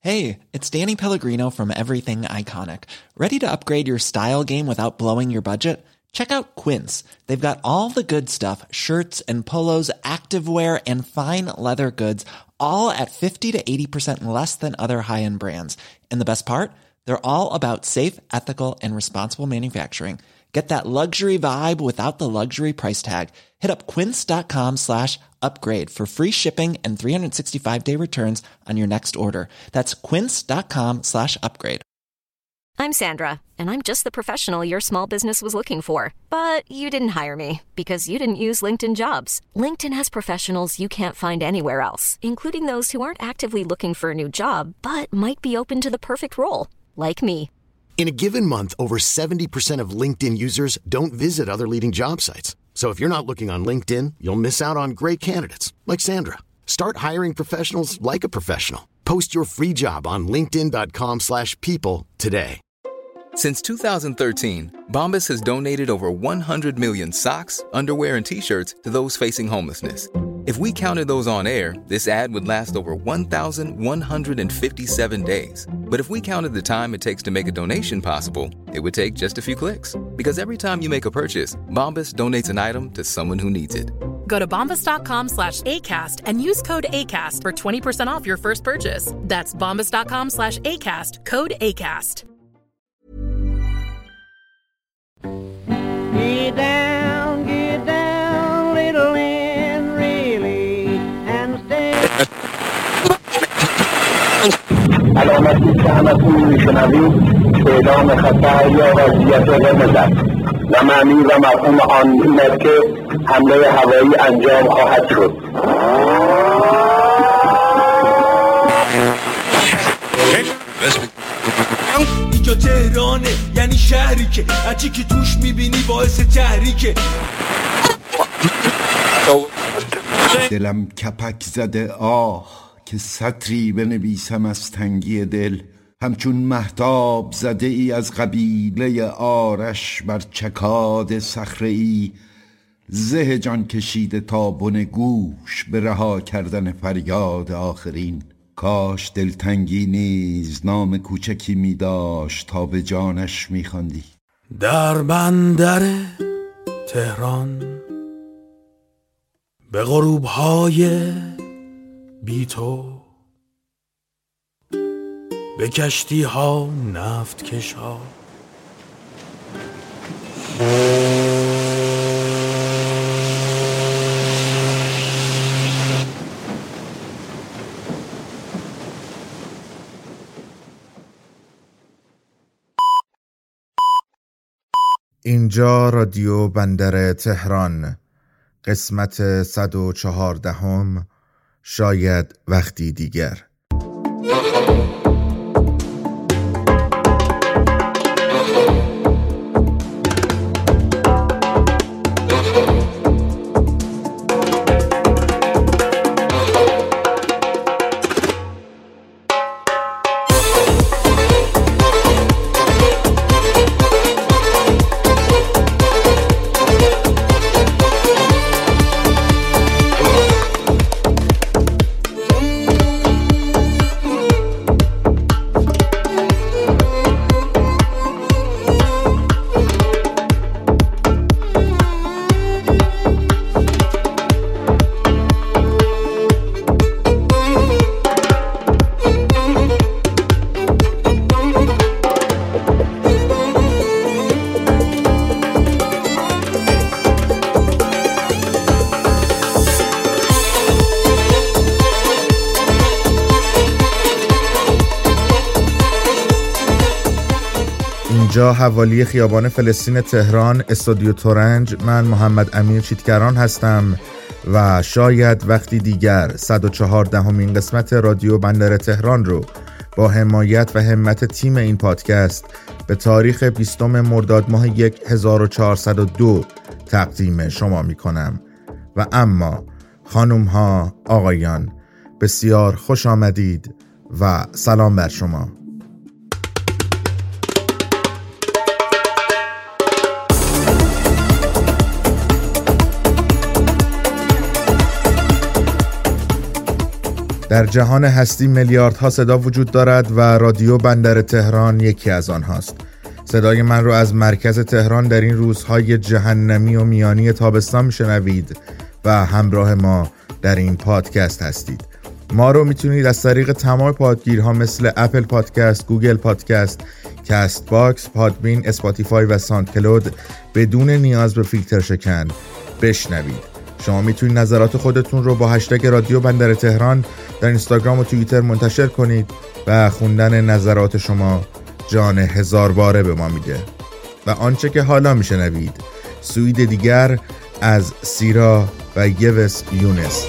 Hey, it's Danny Pellegrino from Everything Iconic. Ready to upgrade your style game without blowing your budget? Check out Quince. They've got all the good stuff, shirts and polos, activewear, and fine leather goods, all at 50 to 80% less than other high-end brands. And the best part? They're all about safe, ethical, and responsible manufacturing. Get that luxury vibe without the luxury price tag. Hit up quince.com/upgrade for free shipping and 365-day returns on your next order. That's quince.com/upgrade. I'm Sandra, and I'm just the professional your small business was looking for. But you didn't hire me because you didn't use LinkedIn Jobs. LinkedIn has professionals you can't find anywhere else, including those who aren't actively looking for a new job, but might be open to the perfect role, like me. In a given month, over 70% of LinkedIn users don't visit other leading job sites. So if you're not looking on LinkedIn, you'll miss out on great candidates like Sandra. Start hiring professionals like a professional. Post your free job on linkedin.com/people today. Since 2013, Bombas has donated over 100 million socks, underwear, and T-shirts to those facing homelessness. If we counted those on air, this ad would last over 1,157 days. But if we counted the time it takes to make a donation possible, it would take just a few clicks. Because every time you make a purchase, Bombas donates an item to someone who needs it. Go to bombas.com/ACAST and use code ACAST for 20% off your first purchase. That's bombas.com/ACAST, code ACAST. Get down, little and really, and stay. علامتی که همتون میشنوید اعلام خطر یا وضعیت قرمز است و معنی و مفهوم آن این است که حمله هوایی انجام خواهد شد. اینجا تهرانه، یعنی شهری که هرچی که توش میبینی باعث تحریکه. دلم کپک زده آه که سطری بنویسم از تنگی دل، همچون مهتاب زده ای از قبیله آرش بر چکاد صخره ای، زه جان کشیده تا بن گوش به رها کردن فریاد آخرین. کاش دلتنگی نیز نام کوچکی می داشت تا به جانش می خواندی. در بندر تهران به غروب‌های بی تو، به کشتی‌ها نفت کش‌ها، اینجا رادیو بندر تهران، قسمت 114، شاید وقتی دیگر. اینجا حوالی خیابان فلسطین تهران، استودیو تورنج. من محمد امیر چیتگران هستم و شاید وقتی دیگر 114مین قسمت رادیو بندر تهران رو با حمایت و همت تیم این پادکست به تاریخ 20 مرداد ماه 1402 تقدیم شما می کنم. و اما خانوم ها، آقایان، بسیار خوش آمدید و سلام بر شما. در جهان هستی میلیاردها صدا وجود دارد و رادیو بندر تهران یکی از آنهاست. صدای من رو از مرکز تهران در این روزهای جهنمی و میانی تابستان میشنوید و همراه ما در این پادکست هستید. ما رو میتونید از طریق تمام پادگیرها مثل اپل پادکست، گوگل پادکست، کست باکس، پادبین، اسپاتیفای و ساندکلود بدون نیاز به فیلتر شکن بشنوید. شما میتونید نظرات خودتون رو با هشتگ رادیو بندر تهران در اینستاگرام و توییتر منتشر کنید و خوندن نظرات شما جان هزار باره به ما میده. و آنچه که حالا میشنوید سوید دیگر از سیرا و یوس یونس.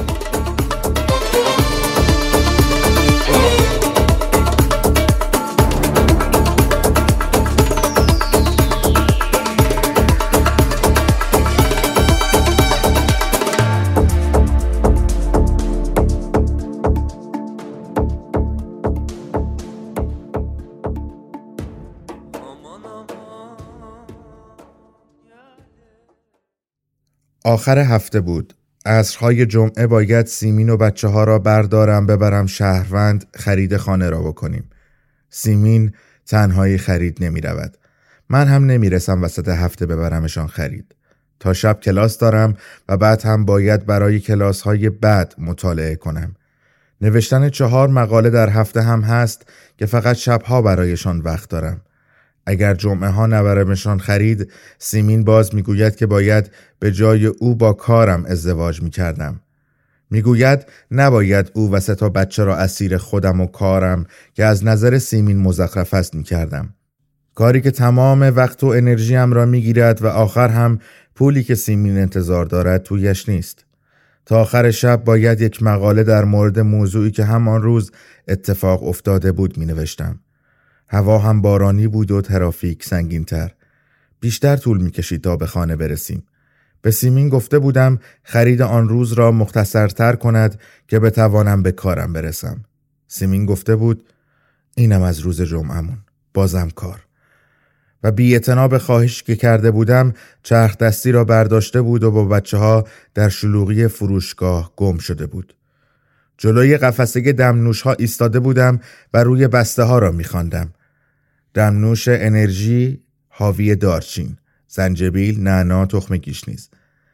آخر هفته بود. عصرهای جمعه باید سیمین و بچه ها را بردارم ببرم شهروند خرید خانه را بکنیم. سیمین تنهایی خرید نمی رود. من هم نمی رسم وسط هفته ببرمشان خرید. تا شب کلاس دارم و بعد هم باید برای کلاس های بعد مطالعه کنم. نوشتن 4 مقاله در هفته هم هست که فقط شبها برایشان وقت دارم. اگر جمعه ها نبرمشان خرید، سیمین باز میگوید که باید به جای او با کارم ازدواج میکردم. میگوید نباید او و 3 بچه را اسیر خودم و کارم که از نظر سیمین مزخرف است میکردم. کاری که تمام وقت و انرژیم را میگیرد و آخر هم پولی که سیمین انتظار دارد تویش نیست. تا آخر شب باید یک مقاله در مورد موضوعی که همان روز اتفاق افتاده بود مینوشتم. هوا هم بارانی بود و ترافیک سنگین‌تر. بیشتر طول می‌کشید تا به خانه برسیم. به سیمین گفته بودم خرید آن روز را مختصرتر کند که بتوانم به کارم برسم. سیمین گفته بود اینم از روز جمعمون، بازم کار. و بی‌اعتنا به خواهش که کرده بودم چرخ دستی را برداشته بود و با بچه‌ها در شلوغی فروشگاه گم شده بود. جلوی قفسه دمنوش‌ها ایستاده بودم و روی بسته ها را می‌خواندم. دمنوش انرژی حاوی دارچین، زنجبیل، نعنا، تخم گیشنیز.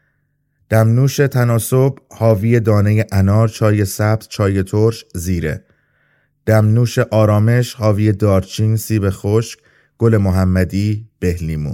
دمنوش تناسب حاوی دانه انار، چای سبز، چای ترش، زیره. دمنوش آرامش حاوی دارچین، سیب خشک، گل محمدی، بهلیمو.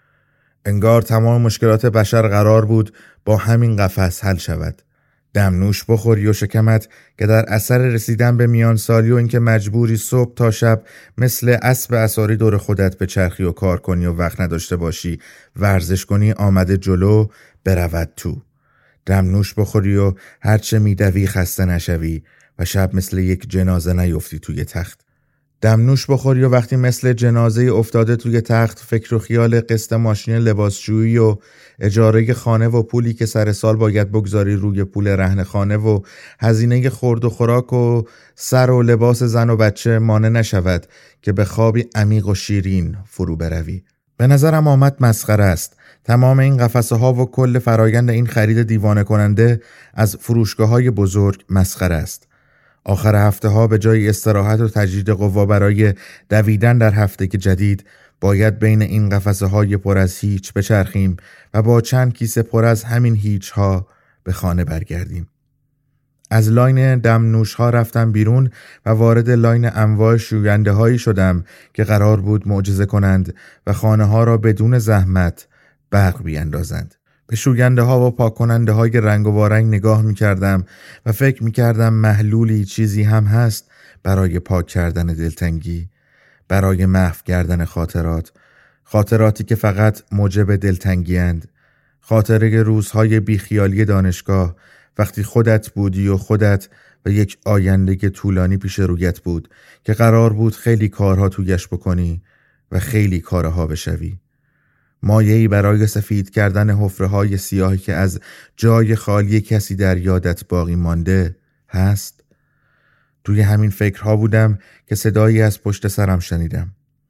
انگار تمام مشکلات بشر قرار بود با همین قفس حل شود. دمنوش بخوری و شکمت که در اثر رسیدن به میان سالی و اینکه مجبوری صبح تا شب مثل اسب عصاری دور خودت به چرخی و کار کنی و وقت نداشته باشی، ورزش کنی آمده جلو، برود تو. دمنوش بخوری و هرچه میدوی خسته نشوی و شب مثل یک جنازه نیفتی توی تخت. دمنوش بخوری و وقتی مثل جنازه افتاده توی تخت فکر و خیال قسط ماشین لباسشویی و اجاره خانه و پولی که سر سال باید بگذاری روی پول رهن خانه و هزینه خورد و خوراک و سر و لباس زن و بچه مانع نشود که به خوابی عمیق و شیرین فرو بروی. به نظرم آمد مسخره است. تمام این قفسه ها و کل فرایند این خرید دیوانه کننده از فروشگاه های بزرگ مسخره است. آخر هفته ها به جای استراحت و تجدید قوا برای دویدن در هفته جدید باید بین این قفسه های پر از هیچ بچرخیم و با چند کیسه پر از همین هیچ ها به خانه برگردیم. از لاین دمنوش ها رفتم بیرون و وارد لاین انواع شوینده هایی شدم که قرار بود معجزه کنند و خانه ها را بدون زحمت برق بیاندازند. به شوینده ها و پاک کننده های رنگ و وارنگ نگاه می کردم و فکر می کردم محلولی چیزی هم هست برای پاک کردن دلتنگی، برای محو کردن خاطراتی که فقط موجب دلتنگی اند، خاطره روزهای بیخیالی دانشگاه وقتی خودت بودی و خودت و یک آینده طولانی پیش رویت بود که قرار بود خیلی کارها تویش بکنی و خیلی کارها بشوی. مایه‌ای برای سفید کردن حفره‌های سیاهی که از جای خالی کسی در یادت باقی مانده هست. توی همین فکرها بودم که صدایی از پشت سرم شنیدم.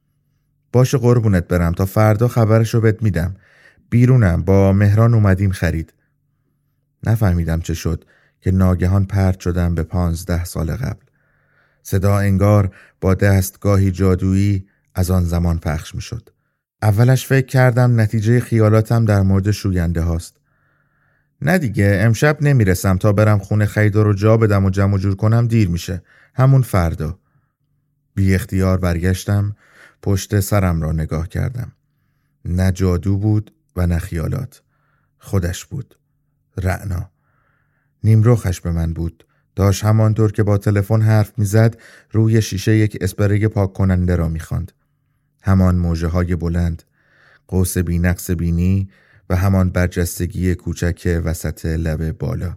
باشه قربونت برم، تا فردا خبرشو بهت میدم. بیرونم، با مهران اومدیم خرید. نفهمیدم چه شد که ناگهان پرت شدم به 15 سال قبل. صدا انگار با دستگاهی جادویی از آن زمان پخش می شد. اولش فکر کردم نتیجه خیالاتم در مورد شوینده هاست. نه دیگه، امشب نمیرسم تا برم خونه خریدار رو جا بدم و جمع جور کنم، دیر میشه. همون فردا. بی اختیار برگشتم، پشت سرم را نگاه کردم. نه جادو بود و نه خیالات. خودش بود. رعنا. نیمرخش به من بود. داشت همانطور که با تلفن حرف میزد روی شیشه یک اسپری پاک کننده را میخواند. همان موجه های بلند، قوس بی‌نقص بینی و همان برجستگی کوچک وسط لب بالا.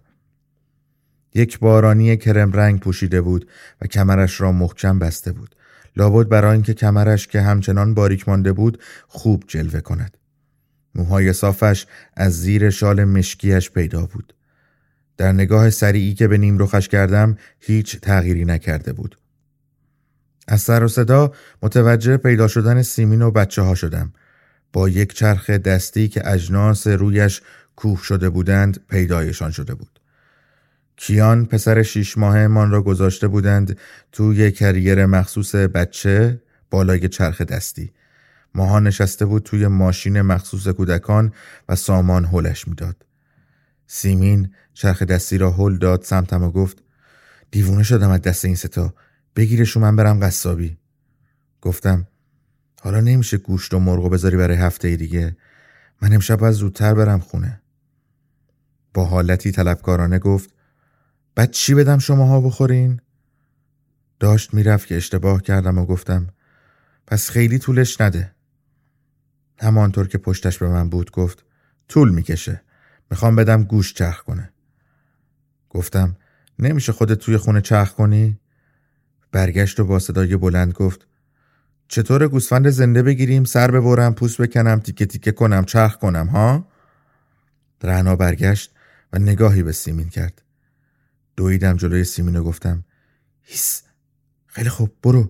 یک بارانی کرم رنگ پوشیده بود و کمرش را محکم بسته بود. لابد برای اینکه کمرش که همچنان باریک مانده بود خوب جلوه کند. موهای صافش از زیر شال مشکیش پیدا بود. در نگاه سریعی که به نیمرخش کردم هیچ تغییری نکرده بود. از سر و صدا متوجه پیدا شدن سیمین و بچه ها شدم. با یک چرخ دستی که اجناس رویش کوه شده بودند پیدایشان شده بود. کیان پسر 6 ماهه من را گذاشته بودند توی کریر مخصوص بچه بالای چرخ دستی. ماها نشسته بود توی ماشین مخصوص کودکان و سامان هلش میداد. سیمین چرخ دستی را هل داد سمتم و گفت دیوونه شدم از دست این ستا، بگیرشو من برم قصابی. گفتم حالا نمیشه گوشت و مرغ بذاری برای هفته دیگه، من امشب باید زودتر برم خونه. با حالتی طلبکارانه گفت بعد چی بدم شماها بخورین؟ داشت میرفت که اشتباه کردم و گفتم پس خیلی طولش نده. همانطور که پشتش به من بود گفت طول میکشه، میخوام بدم گوشت چرخ کنه. گفتم نمیشه خودت توی خونه چرخ کنی؟ برگشت و با صدای بلند گفت چطور گوسفند زنده بگیریم، سر ببرم، پوست بکنم، تیکه تیکه کنم، چرخ کنم ها؟ رعنا برگشت و نگاهی به سیمین کرد. دویدم جلوی سیمین و گفتم هیس، خیلی خوب برو.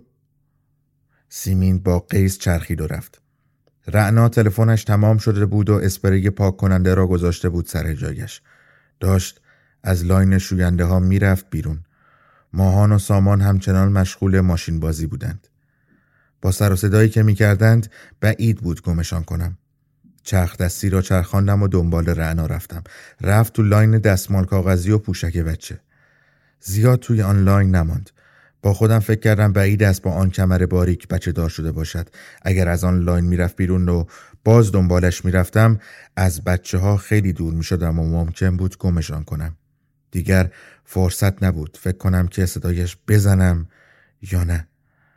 سیمین با قیس چرخید و رفت. رعنا تلفنش تمام شده بود و اسپری پاک کننده را گذاشته بود سر جایش. داشت از لاین شوینده ها میرفت بیرون. ماهان و سامان همچنان مشغول ماشین بازی بودند. با سر و صدایی که میکردند بعید بود گمشان کنم. چرخ دستی را چرخاندم و دنبال رعنا رفتم. رفت تو لاین دستمال کاغذی و پوشک بچه. زیاد توی آن لاین نماند. با خودم فکر کردم بعید است با آن کمر باریک بچه دار شده باشد. اگر از آن لاین میرفت بیرون و باز دنبالش میرفتم از بچه ها خیلی دور میشدم و ممکن بود گمشان کنم. دیگر فرصت نبود فکر کنم که صدایش بزنم یا نه.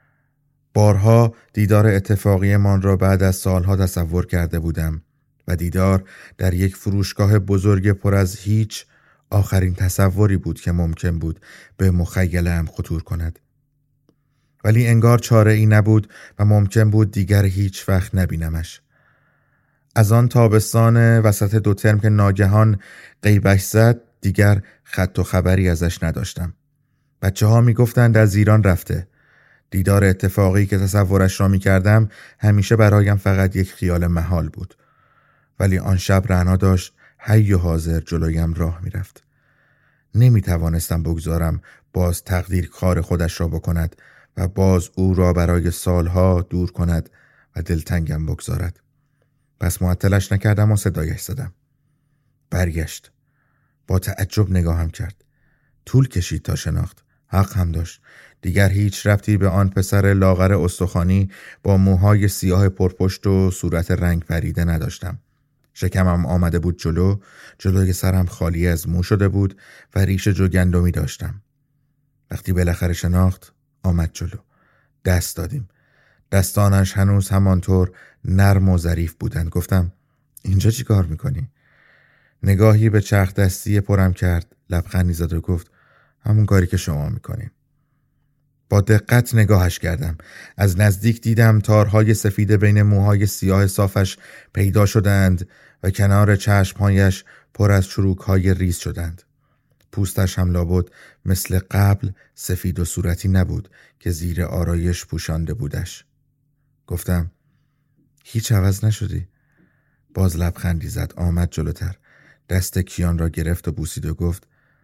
بارها دیدار اتفاقی من را بعد از سالها تصور کرده بودم و دیدار در یک فروشگاه بزرگ پر از هیچ آخرین تصوری بود که ممکن بود به مخیله‌ام خطور کند. ولی انگار چاره ای نبود و ممکن بود دیگر هیچ وقت نبینمش. از آن تابستان وسط 2 ترم که ناگهان غیبش زد دیگر خط و خبری ازش نداشتم. بچه ها می گفتند از ایران رفته. دیدار اتفاقی که تصورش را می کردم همیشه برایم فقط یک خیال محال بود. ولی آن شب رعنا داشت حی و حاضر جلویم راه می رفت. نمی توانستم بگذارم باز تقدیر کار خودش را بکند و باز او را برای سالها دور کند و دلتنگم بگذارد. پس معطلش نکردم و صدایش زدم. برگشت. با تعجب نگاهم کرد. طول کشید تا شناخت. حق هم داشت. دیگر هیچ ربطی به آن پسر لاغر استخوانی با موهای سیاه پرپشت و صورت رنگ پریده نداشتم. شکمم آمده بود جلوی سرم خالی از مو شده بود و ریش جوگندمی داشتم. وقتی بالاخره شناخت آمد جلو. دست دادیم. دستانش هنوز همانطور نرم و ظریف بودند. گفتم اینجا چی کار میکنی؟ نگاهی به چرخ دستی پرم کرد، لبخندی زد و گفت همون کاری که شما میکنین. با دقت نگاهش کردم. از نزدیک دیدم تارهای سفید بین موهای سیاه صافش پیدا شدند و کنار چشمهایش پر از چروکهای ریز شدند. پوستش هم لابد مثل قبل سفید و صورتی نبود که زیر آرایش پوشانده بودش. گفتم هیچ عوض نشدی؟ باز لبخندی زد. آمد جلوتر. دست کیان را گرفت و بوسید و گفت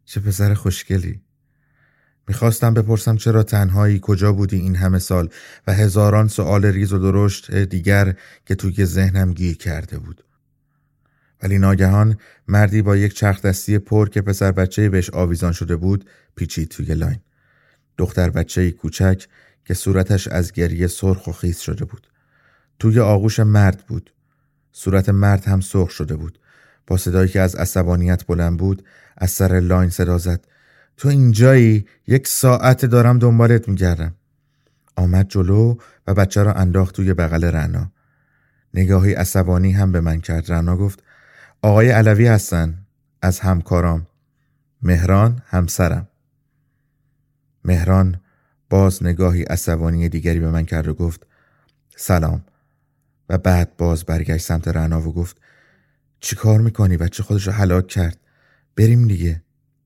چه پسر خوشگلی. میخواستم بپرسم چرا تنهایی، کجا بودی این همه سال و هزاران سوال ریز و درشت دیگر که توی ذهنم گیر کرده بود. ولی ناگهان مردی با یک چرخ دستی پر که پسر بچه‌ای بهش آویزان شده بود پیچید توی لاین. دختر بچه‌ای کوچک که صورتش از گریه سرخ و خیس شده بود. توی آغوش مرد بود. صورت مرد هم سرخ شده بود. با صدایی که از عصبانیت بلند بود از سر لاین صدا زد: تو اینجایی؟ 1 ساعت دارم دنبالت میگردم. آمد جلو و بچه را انداخت توی بغل رعنا. نگاهی عصبانی هم به من کرد. رعنا گفت: آقای علوی هستن، از همکارام. مهران همسرم. مهران باز نگاهی عصبانی دیگری به من کرد و گفت: سلام. و بعد باز برگشت سمت رعنا و گفت: چی کار میکنی؟ بچه خودش رو هلاک کرد. بریم دیگه.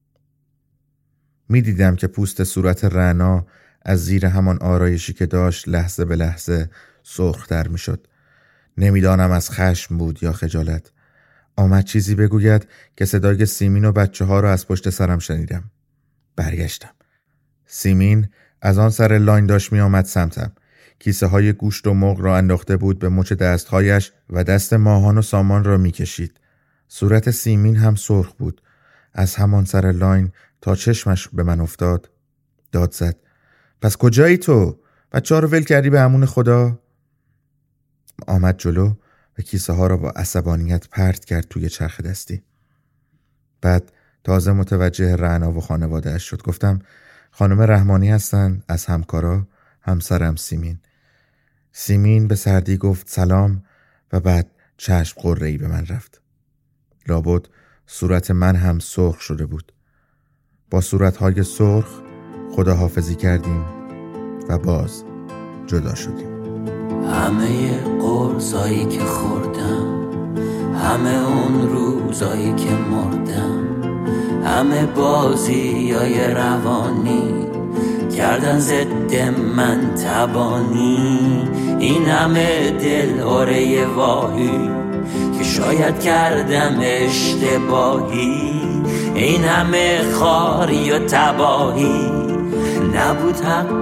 میدیدم که پوست صورت رعنا از زیر همان آرایشی که داشت لحظه به لحظه سرختر میشد. نمیدانم از خشم بود یا خجالت. آمد چیزی بگوید که صدای سیمین و بچه ها رو از پشت سرم شنیدم. برگشتم. سیمین از آن سر لاین داشت می آمد سمتم. کیسه های گوشت و مرغ را انداخته بود به مچ دستهایش و دست ماهان و سامان را می کشید. صورت سیمین هم سرخ بود. از همان سر لاین تا چشمش به من افتاد داد زد: پس کجایی تو؟ بچه ها رو ول کردی به امون خدا؟ آمد جلو و کیسه ها را با عصبانیت پرت کرد توی چرخ دستی. بعد تازه متوجه رعنا و خانواده‌اش شد. گفتم: خانم رحمانی هستن، از همکارا، همسرم سیمین. سیمین به سردی گفت سلام و بعد چشم قره‌ای به من رفت. لابد صورت من هم سرخ شده بود. با صورتهای سرخ خداحافظی کردیم و باز جدا شدیم. همه قرصایی که خوردم، همه اون روزایی که مردم، همه بازیای روانی کردن ضد من تبانی. این همه دل آره واهی که شاید کردم اشتباهی. این همه خاری و تباهی نبود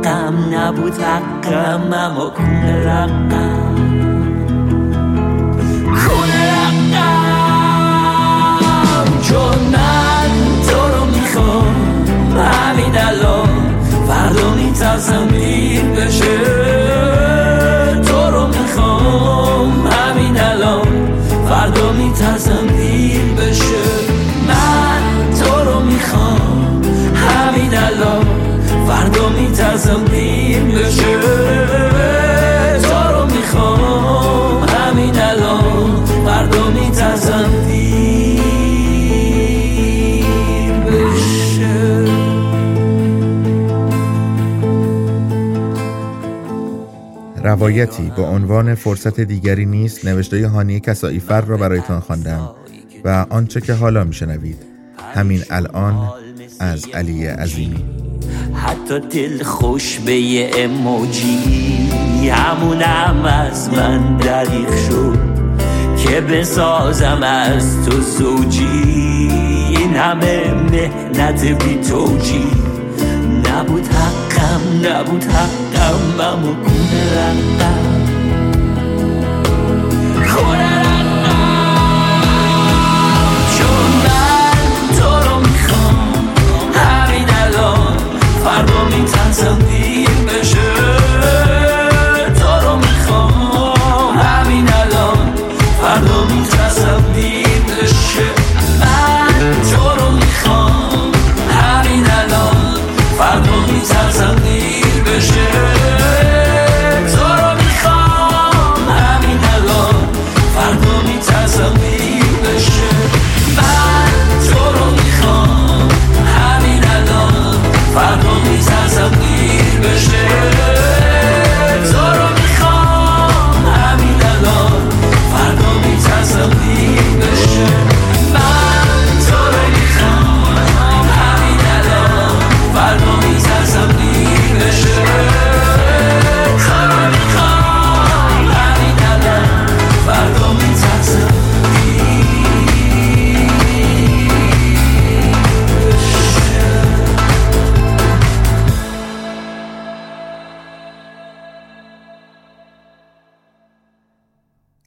حقم اما کونه رقم چون من تو رو میخوام همین الان، فردا میترسم دیر بشه. تو رو میخوام همین الان، فردا میترسم دیر بشه. من تو رو میخوام همین الان، فردا میترسم دیر بشه. تو رو میخوام همین الان، فردا میترسم دیر بشه. روایتی با عنوان فرصت دیگری نیست نوشته هانیه کسایی فر را برایتان خواندم و آنچه که حالا میشنوید همین الان از علی عظیمی. حتی دل خوش به یه اموجی همونم از من دریغ شد که بسازم از تو زوجی. این همه مهنت بی توجی نبود حقم اما کونه رقم چون من تو رو میخوام همین الان، فردا میترسم دیر بشه. تو رو میخوام همین الان، فردا میترسم دیر بشه. من تو رو میخوام همین الان، فردا میترسم دیر بشه. تو رو میخوام همین الان، فردا میترسم دیر بشه. من تو رو میخوام همین الان، فردا میترسم دیر بشه.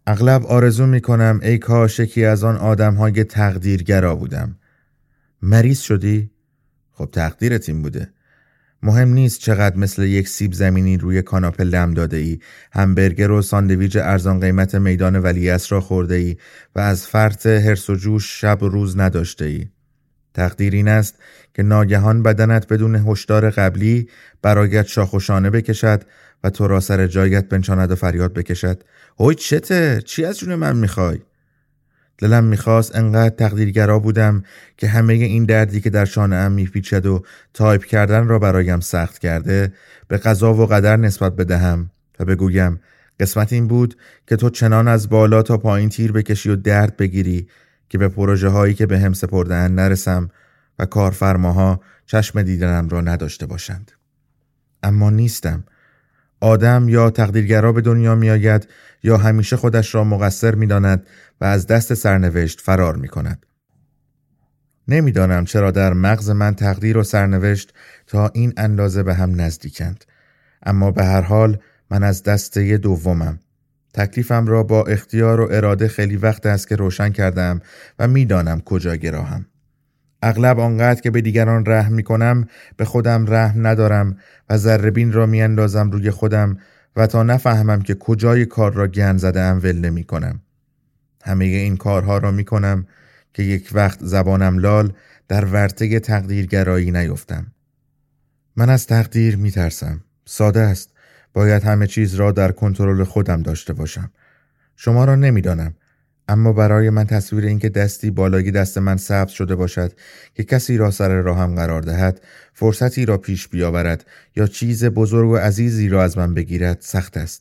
اغلب آرزو میکنم ای کاش یکی از آن آدم‌های تقدیرگرا بودم. مریض شدی؟ خب تقدیرت این بوده. مهم نیست چقدر مثل یک سیب زمینی روی کاناپه لم داده ای، همبرگر و ساندویچ ارزان قیمت میدان ولیعصر را خورده ای و از فرط حرص و جوش شب و روز نداشته ای. تقدیر این است که ناگهان بدنت بدون هشدار قبلی برایت شاخ و شانه بکشد و تو را سر جایت بنشاند و فریاد بکشد هوی چته؟ چی از جون من میخوای؟ دلم میخواست انقدر تقدیرگرا بودم که همه این دردی که در شانه‌ام میپیچد و تایپ کردن را برایم سخت کرده به قضا و قدر نسبت بدهم و بگویم قسمت این بود که تو چنان از بالا تا پایین تیر بکشی و درد بگیری که به پروژه هایی که به هم سپرده‌اند نرسم و کارفرماها چشم دیدنم را نداشته باشند. اما نیستم. آدم یا تقدیرگرا به دنیا می آید یا همیشه خودش را مقصر می داند و از دست سرنوشت فرار می کند. نمیدانم چرا در مغز من تقدیر و سرنوشت تا این اندازه به هم نزدیکند، اما به هر حال من از دسته دومم. تکلیفم را با اختیار و اراده خیلی وقت است که روشن کردم و میدانم کجا گراهم. اغلب آنقدر که به دیگران رحم می کنم به خودم رحم ندارم و ذره‌بین را می اندازم روی خودم و تا نفهمم که کجای کار را گند زده‌ام ول نمی کنم. همه این کارها را می کنم که یک وقت زبانم لال در ورطه تقدیرگرایی نیفتم. من از تقدیر می ترسم. ساده است. باید همه چیز را در کنترل خودم داشته باشم. شما را نمیدانم، اما برای من تصویر این که دستی بالای دست من سبز شده باشد که کسی را سر راهم قرار دهد، فرصتی را پیش بیاورد یا چیز بزرگ و عزیزی را از من بگیرد سخت است.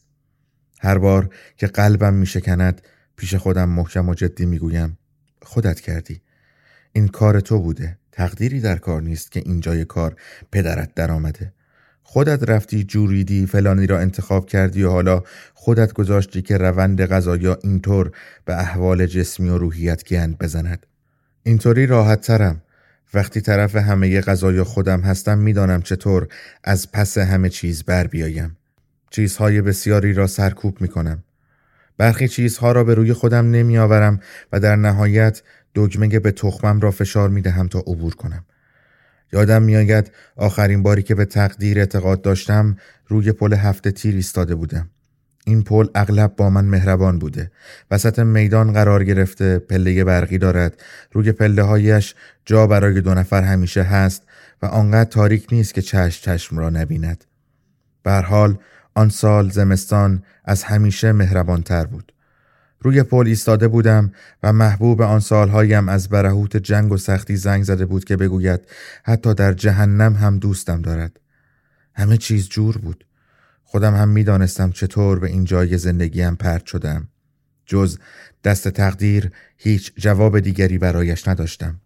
هر بار که قلبم می شکند پیش خودم محکم و جدی می گویم خودت کردی. این کار تو بوده. تقدیری در کار نیست که اینجای کار پدرت در آمده. خودت رفتی جوریدی فلانی را انتخاب کردی و حالا خودت گذاشتی که روند قضایا اینطور به احوال جسمی و روحیت گند بزند. اینطوری راحت ترم. وقتی طرف همه قضایا خودم هستم میدانم چطور از پس همه چیز بر بیایم. چیزهای بسیاری را سرکوب میکنم. برخی چیزها را به روی خودم نمی آورم و در نهایت دگمه به تخمم را فشار می دهم تا عبور کنم. یادم می آید آخرین باری که به تقدیر اعتقاد داشتم روی پل 7 تیر ایستاده بودم. این پل اغلب با من مهربان بوده. وسط میدان قرار گرفته، پله برقی دارد، روی پله هایش جا برای 2 نفر همیشه هست و آنقدر تاریک نیست که چشم را نبیند. به هر حال آن سال زمستان از همیشه مهربان تر بود. روی پل ایستاده بودم و محبوب آن سالهایم از برهوت جنگ و سختی زنگ زده بود که بگوید حتی در جهنم هم دوستم دارد. همه چیز جور بود. خودم هم می دانستم چطور به این جای زندگیم پرت شدم. جز دست تقدیر هیچ جواب دیگری برایش نداشتم.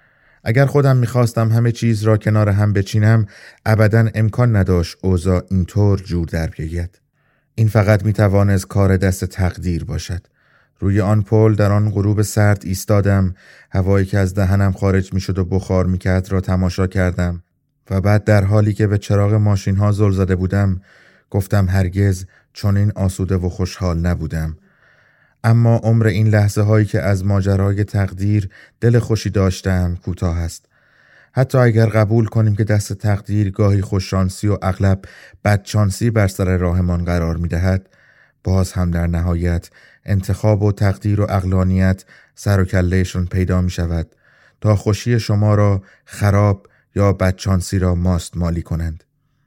اگر خودم می‌خواستم همه چیز را کنار هم بچینم، ابداً امکان نداشت اوضاع اینطور جور در بیاید. این فقط می‌توانست کار دست تقدیر باشد. روی آن پل در آن غروب سرد ایستادم، هوایی که از دهنم خارج می‌شد و بخار می‌کرد را تماشا کردم و بعد در حالی که به چراغ ماشین‌ها زل زده بودم، گفتم هرگز چنین آسوده و خوشحال نبودم. اما عمر این لحظه هایی که از ماجرای تقدیر دل خوشی داشتم کوتاه است. حتی اگر قبول کنیم که دست تقدیر گاهی خوششانسی و اغلب بدشانسی بر سر راهمان قرار می دهد، باز هم در نهایت انتخاب و تقدیر و عقلانیت سر و کلهشون پیدا می شود تا خوشی شما را خراب یا بدشانسی را ماست مالی کنند.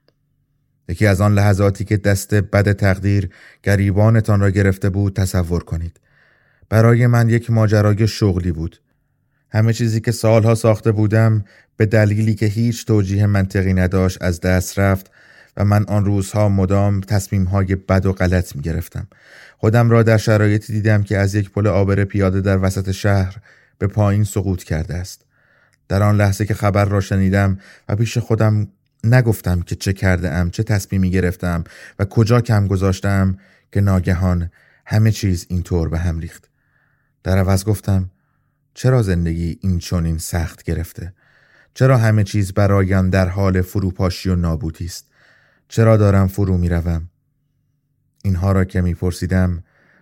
یکی از آن لحظاتی که دست بد تقدیر گریبانتان را گرفته بود تصور کنید. برای من یک ماجرای شغلی بود. همه چیزی که سالها ساخته بودم به دلیلی که هیچ توجیه منطقی نداشت از دست رفت و من آن روزها مدام تصمیم‌های بد و غلط می‌گرفتم. خودم را در شرایطی دیدم که از یک پل عابر پیاده در وسط شهر به پایین سقوط کرده است. در آن لحظه که خبر را شنیدم و پیش خودم نگفتم که چه کرده ام، چه تصمیمی گرفتم و کجا کم گذاشتم که ناگهان همه چیز اینطور به هم ریخت. در عوض گفتم چرا زندگی این چنین سخت گرفته؟ چرا همه چیز برایم در حال فروپاشی و نابودی است؟ چرا دارم فرو می روم؟ اینها را که می پرسیدم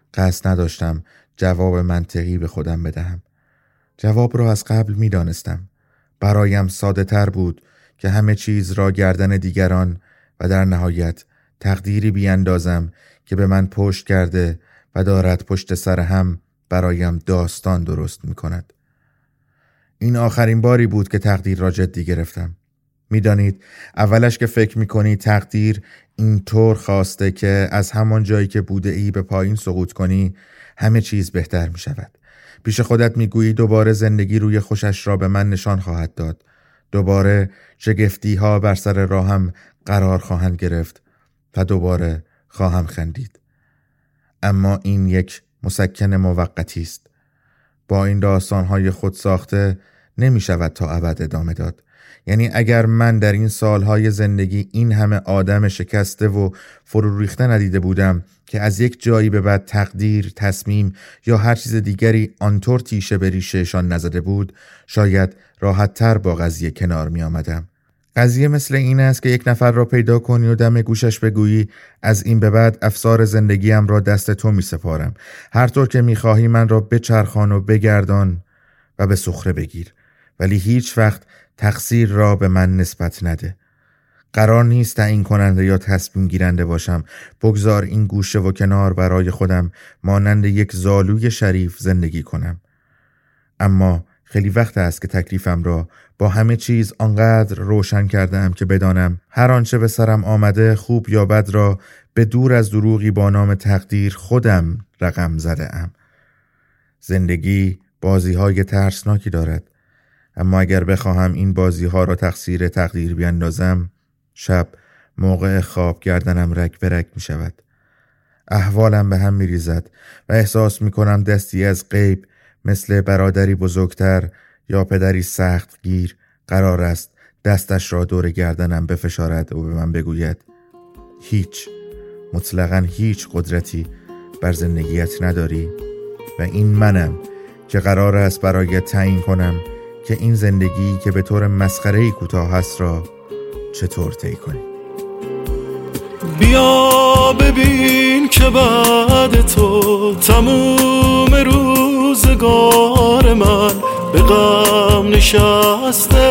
قصد نداشتم جواب منطقی به خودم بدهم. جواب را از قبل می دانستم. برایم ساده تر بود که همه چیز را گردن دیگران و در نهایت تقدیری بیاندازم که به من پشت کرده و دارد پشت سر هم برایم داستان درست می کند. این آخرین باری بود که تقدیر را جدی گرفتم. می دانید اولش که فکر می کنی تقدیر این طور خواسته که از همان جایی که بوده ای به پایین سقوط کنی همه چیز بهتر می شود. پیش خودت می گویی دوباره زندگی روی خوشش را به من نشان خواهد داد. دوباره شگفتی ها بر سر راهم قرار خواهند گرفت و دوباره خواهم خندید. اما این یک مسکن موقتی است. با این داستان‌های خود ساخته نمی شود تا ابد ادامه داد. یعنی اگر من در این سالهای زندگی این همه آدم شکسته و فرو ریخته ندیده بودم که از یک جایی به بعد تقدیر، تصمیم یا هر چیز دیگری آنطور تیشه به ریشه‌شان نزده بود، شاید راحت‌تر با قضیه کنار می آمدم. قضیه مثل این است که یک نفر را پیدا کنی و دم گوشش بگویی از این به بعد افسار زندگیم را دست تو می سپارم. هر طور که می خواهی من را بچرخان و بگردان و به سخره بگیر، ولی هیچ وقت تقصیر را به من نسبت نده. قرار نیست تعیین کننده یا تصمیم گیرنده باشم. بگذار این گوشه و کنار برای خودم مانند یک زالوی شریف زندگی کنم. اما خیلی وقت است که تکلیفم را با همه چیز آنقدر روشن کردم که بدانم هر آنچه به سرم آمده خوب یا بد را به دور از دروغی با نام تقدیر خودم رقم زده ام. زندگی بازی‌های ترسناکی دارد، اما اگر بخواهم این بازی‌ها را تقصیر تقدیر بیاندازم، شب موقع خواب گردنم رگ به رگ می شود. احوالم به هم می ریزد و احساس می کنم دستی از غیب مثل برادری بزرگتر یا پدری سخت گیر قرار است دستش را دور گردنم بفشارد و به من بگوید هیچ، مطلقاً هیچ قدرتی بر زندگیت نداری و این منم که قرار است برایت تعیین کنم که این زندگی که به طور مسخره‌ای کوتاه است را چطور طی کنی. بیا ببین که بعد تو تموم روزگار من به غم نشسته.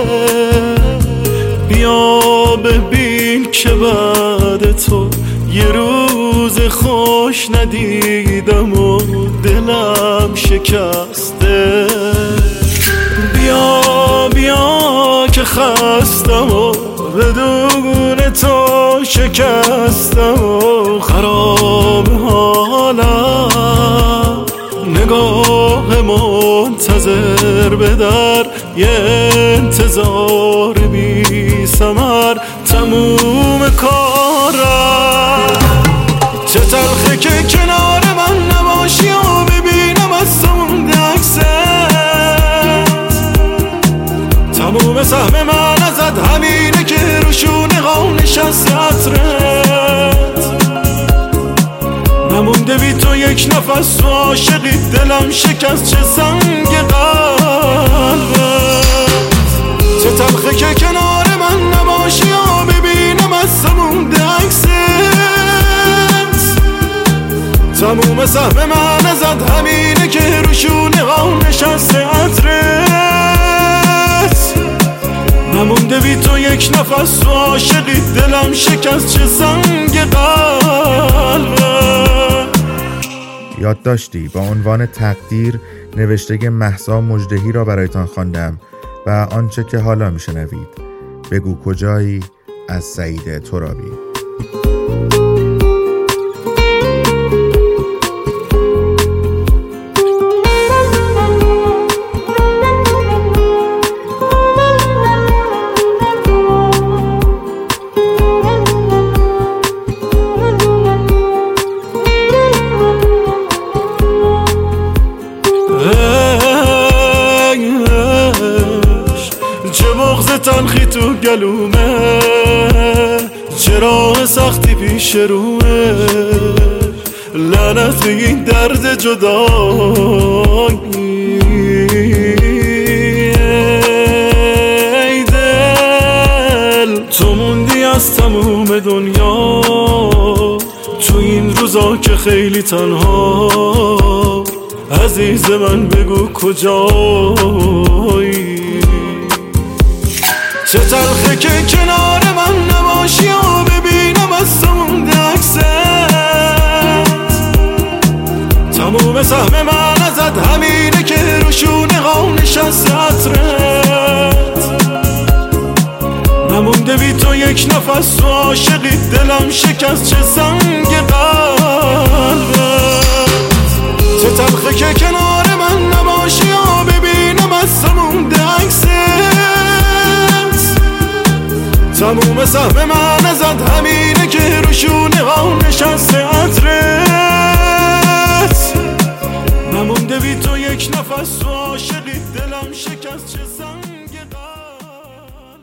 بیا ببین که بعد تو یه روز خوش ندیدم و دلم شکسته. بیا بیا که خستم و بدون تو شکستم و خراب حالم. نگاه منتظر به در یه انتظار بی ثمر تموم کارم. چه تلخه که کنار من نباشی و ببینم از تو مونده عکست. تموم سهم من ازت همینه که روشونه ها نشسته عطرت. نمونده بی تو یک نفس تو عاشقی دلم شکست چه سنگ قلبت. چه تلخه که کنار من نباشی و ببینم از تو مونده عکست. تموم سهم من ازت همینه که روشونه ها نشسته عطرت. نمونده بی تو یک نفس تو عاشقی دلم شکست چه سنگ قلبت. یادداشتی با عنوان تقدیر نوشته مهسا مژدهی را برایتان خواندم و آنچه که حالا میشنوید بگو کجایی از سعید ترابی. تلخی تو گلومه چرا سختی پیش روه. لعنت به این درد جدایی. ای دل تو موندی از تموم دنیا تو این روز روزا که خیلی تنها، عزیز من بگو کجایی؟ چه تلخه که کنار من نباشی و ببینم از سمونده عکست. تموم سهم من ازت همینه که روشونه ها نشسته عطرت. نمونده بی تو یک نفس تو عاشقی، دلم شکست چه سنگ قلبت. چه تلخه که کنار من نباشی و ببینم از سمونده عکست. تموم سهم من ازت همینه که روشونه ها نشسته عطرت. نمونده بی تو یک نفس تو عاشقی، دلم شکست چه سنگ قلبت.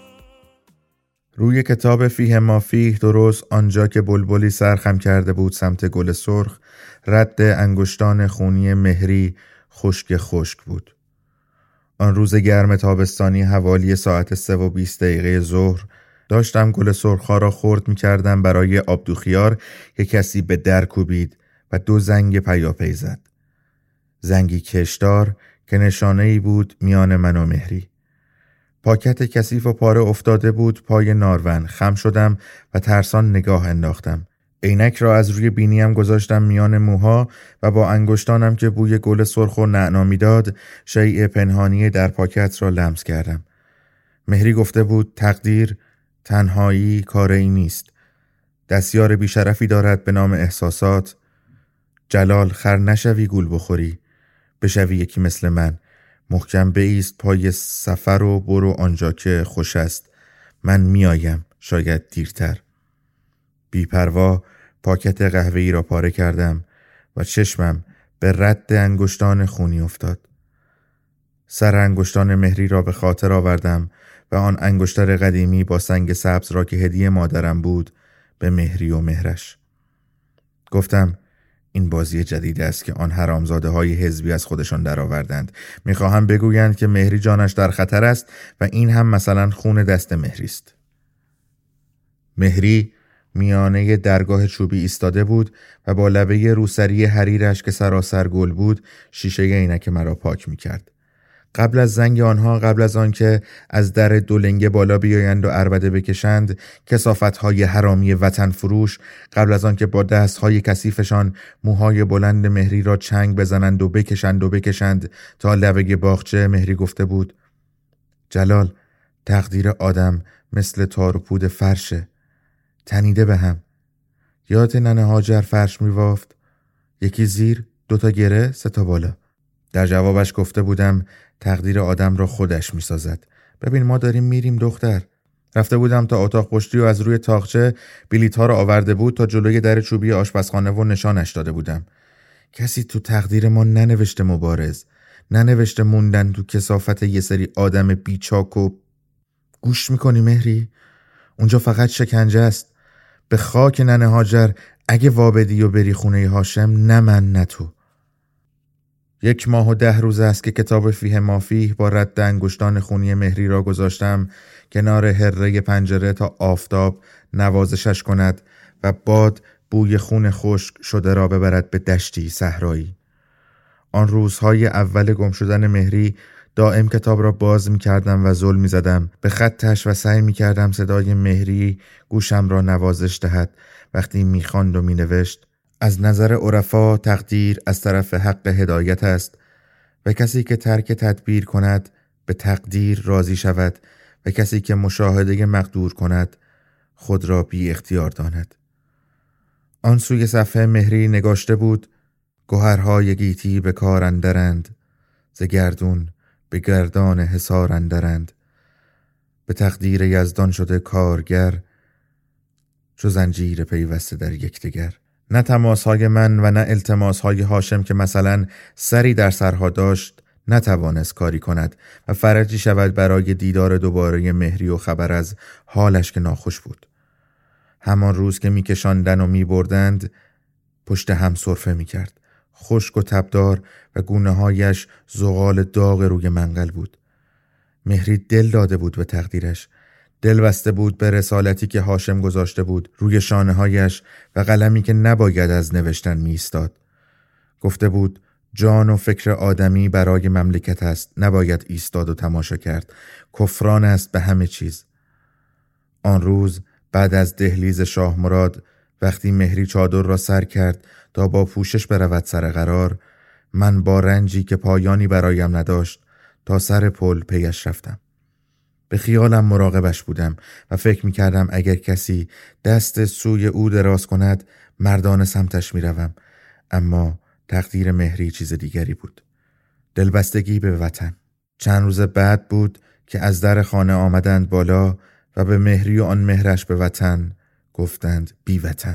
روی کتاب فیه ما فیه، درست آنجا که بلبلی سرخم کرده بود سمت گل سرخ، رد انگشتان خونی مهری خشک بود. آن روز گرم تابستانی حوالی ساعت 3:20 ظهر داشتم گل سرخ‌ها را خرد می‌کردم برای آبدوخیار که کسی به در کوبید و 2 زنگ پیاپی زد. زنگی کشدار که نشانه‌ای بود میان من و مهری. پاکت کثیف و پاره افتاده بود پای نارون. خم شدم و ترسان نگاه انداختم. عینک را از روی بینیم گذاشتم میان موها و با انگشتانم که بوی گل سرخ و نعنا میداد شیء پنهانی در پاکت را لمس کردم. مهری گفته بود تقدیر، تنهایی کاری نیست. دستیار بیشرفی دارد به نام احساسات. جلال، خر نشوی گول بخوری، بشوی یکی مثل من. محکم بایست پای سفر و برو آنجا که خوش است. من میایم، شاید دیرتر. بی‌پروا پاکت قهوه‌ای را پاره کردم و چشمم به رد انگشتان خونی افتاد. سر انگشتان مهری را به خاطر آوردم و آن انگشتر قدیمی با سنگ سبز را که هدیه مادرم بود به مهری و مهرش. گفتم این بازی جدید است که آن حرامزاده های حزبی از خودشان درآوردند. میخواهم بگویند که مهری جانش در خطر است و این هم مثلا خون دست مهری است. مهری میانه درگاه چوبی ایستاده بود و با لبه روسری حریرش که سراسر گل بود شیشه عینک مرا پاک میکرد. قبل از زنگ آنها، قبل از آن که از در 2 لنگه بالا بیایند و عربده بکشند، کثافت‌های حرامی وطن فروش، قبل از آن که با دست‌های کثیفشان موهای بلند مهری را چنگ بزنند و بکشند تا لبه باغچه، مهری گفته بود جلال، تقدیر آدم مثل تار و پود فرشه، تنیده به هم. یاد ننه هاجر فرش میوافت، 1 زیر، 2 گره، 3 بالا. در جوابش گفته بودم تقدیر آدم را خودش میسازد. ببین ما داریم میریم دختر. رفته بودم تا اتاق پشتی و از روی تاقچه بلیط ها را آورده بود تا جلوی در چوبی آشپزخانه و نشانش داده بودم. کسی تو تقدیر ما ننوشته مبارز، ننوشته موندن تو کثافت یه سری آدم بیچاک و گوش میکنی مهری؟ اونجا فقط شکنجه است. به خاک ننه هاجر اگه وابدی و بری خونه هاشم، نه من نه تو. 1 ماه و 10 روز است که کتاب فیه ما فیه با رد انگشتان خونی مهری را گذاشتم کنار هره پنجره تا آفتاب نوازشش کند و باد بوی خون خشک شده را ببرد به دشتی صحرایی. آن روزهای اول گم شدن مهری دائم کتاب را باز می کردم و زل می زدم به خطش و سعی می کردم صدای مهری گوشم را نوازش دهد وقتی می خواند و می نوشت. از نظر عرفا تقدیر از طرف حق هدایت است و کسی که ترک تدبیر کند به تقدیر راضی شود و کسی که مشاهده مقدور کند خود را بی اختیار داند. آن سوی صفحه مهری نگاشته بود گوهرهای گیتی به کار اندرند، ز گردون به گردان حصار اندرند، به تقدیر یزدان شده کارگر، چو زنجیر پیوسته در یکدیگر. نه تماسهای من و نه التماسهای هاشم که مثلا سری در سرها داشت نتوانست کاری کند و فرجی شود برای دیدار دوباره مهری و خبر از حالش که ناخوش بود. همان روز که میکشاندن و میبردند پشت هم سرفه میکرد. خشک و تبدار و گونه‌هایش زغال داغ روی منقل بود. مهری دل داده بود به تقدیرش، دل بسته بود به رسالتی که هاشم گذاشته بود روی شانه‌هایش و قلمی که نباید از نوشتن می ایستاد. گفته بود جان و فکر آدمی برای مملکت است، نباید ایستاد و تماشا کرد. کفران است به همه چیز. آن روز بعد از دهلیز شاه مراد، وقتی مهری چادر را سر کرد تا با پوشش برود سر قرار، من با رنجی که پایانی برایم نداشت تا سر پل پیش رفتم. به خیالم مراقبش بودم و فکر می کردم اگر کسی دست سوی او دراز کند مردانه سمتش می روم. اما تقدیر مهری چیز دیگری بود. دلبستگی به وطن. چند روز بعد بود که از در خانه آمدند بالا و به مهری و آن مهرش به وطن گفتند بی وطن.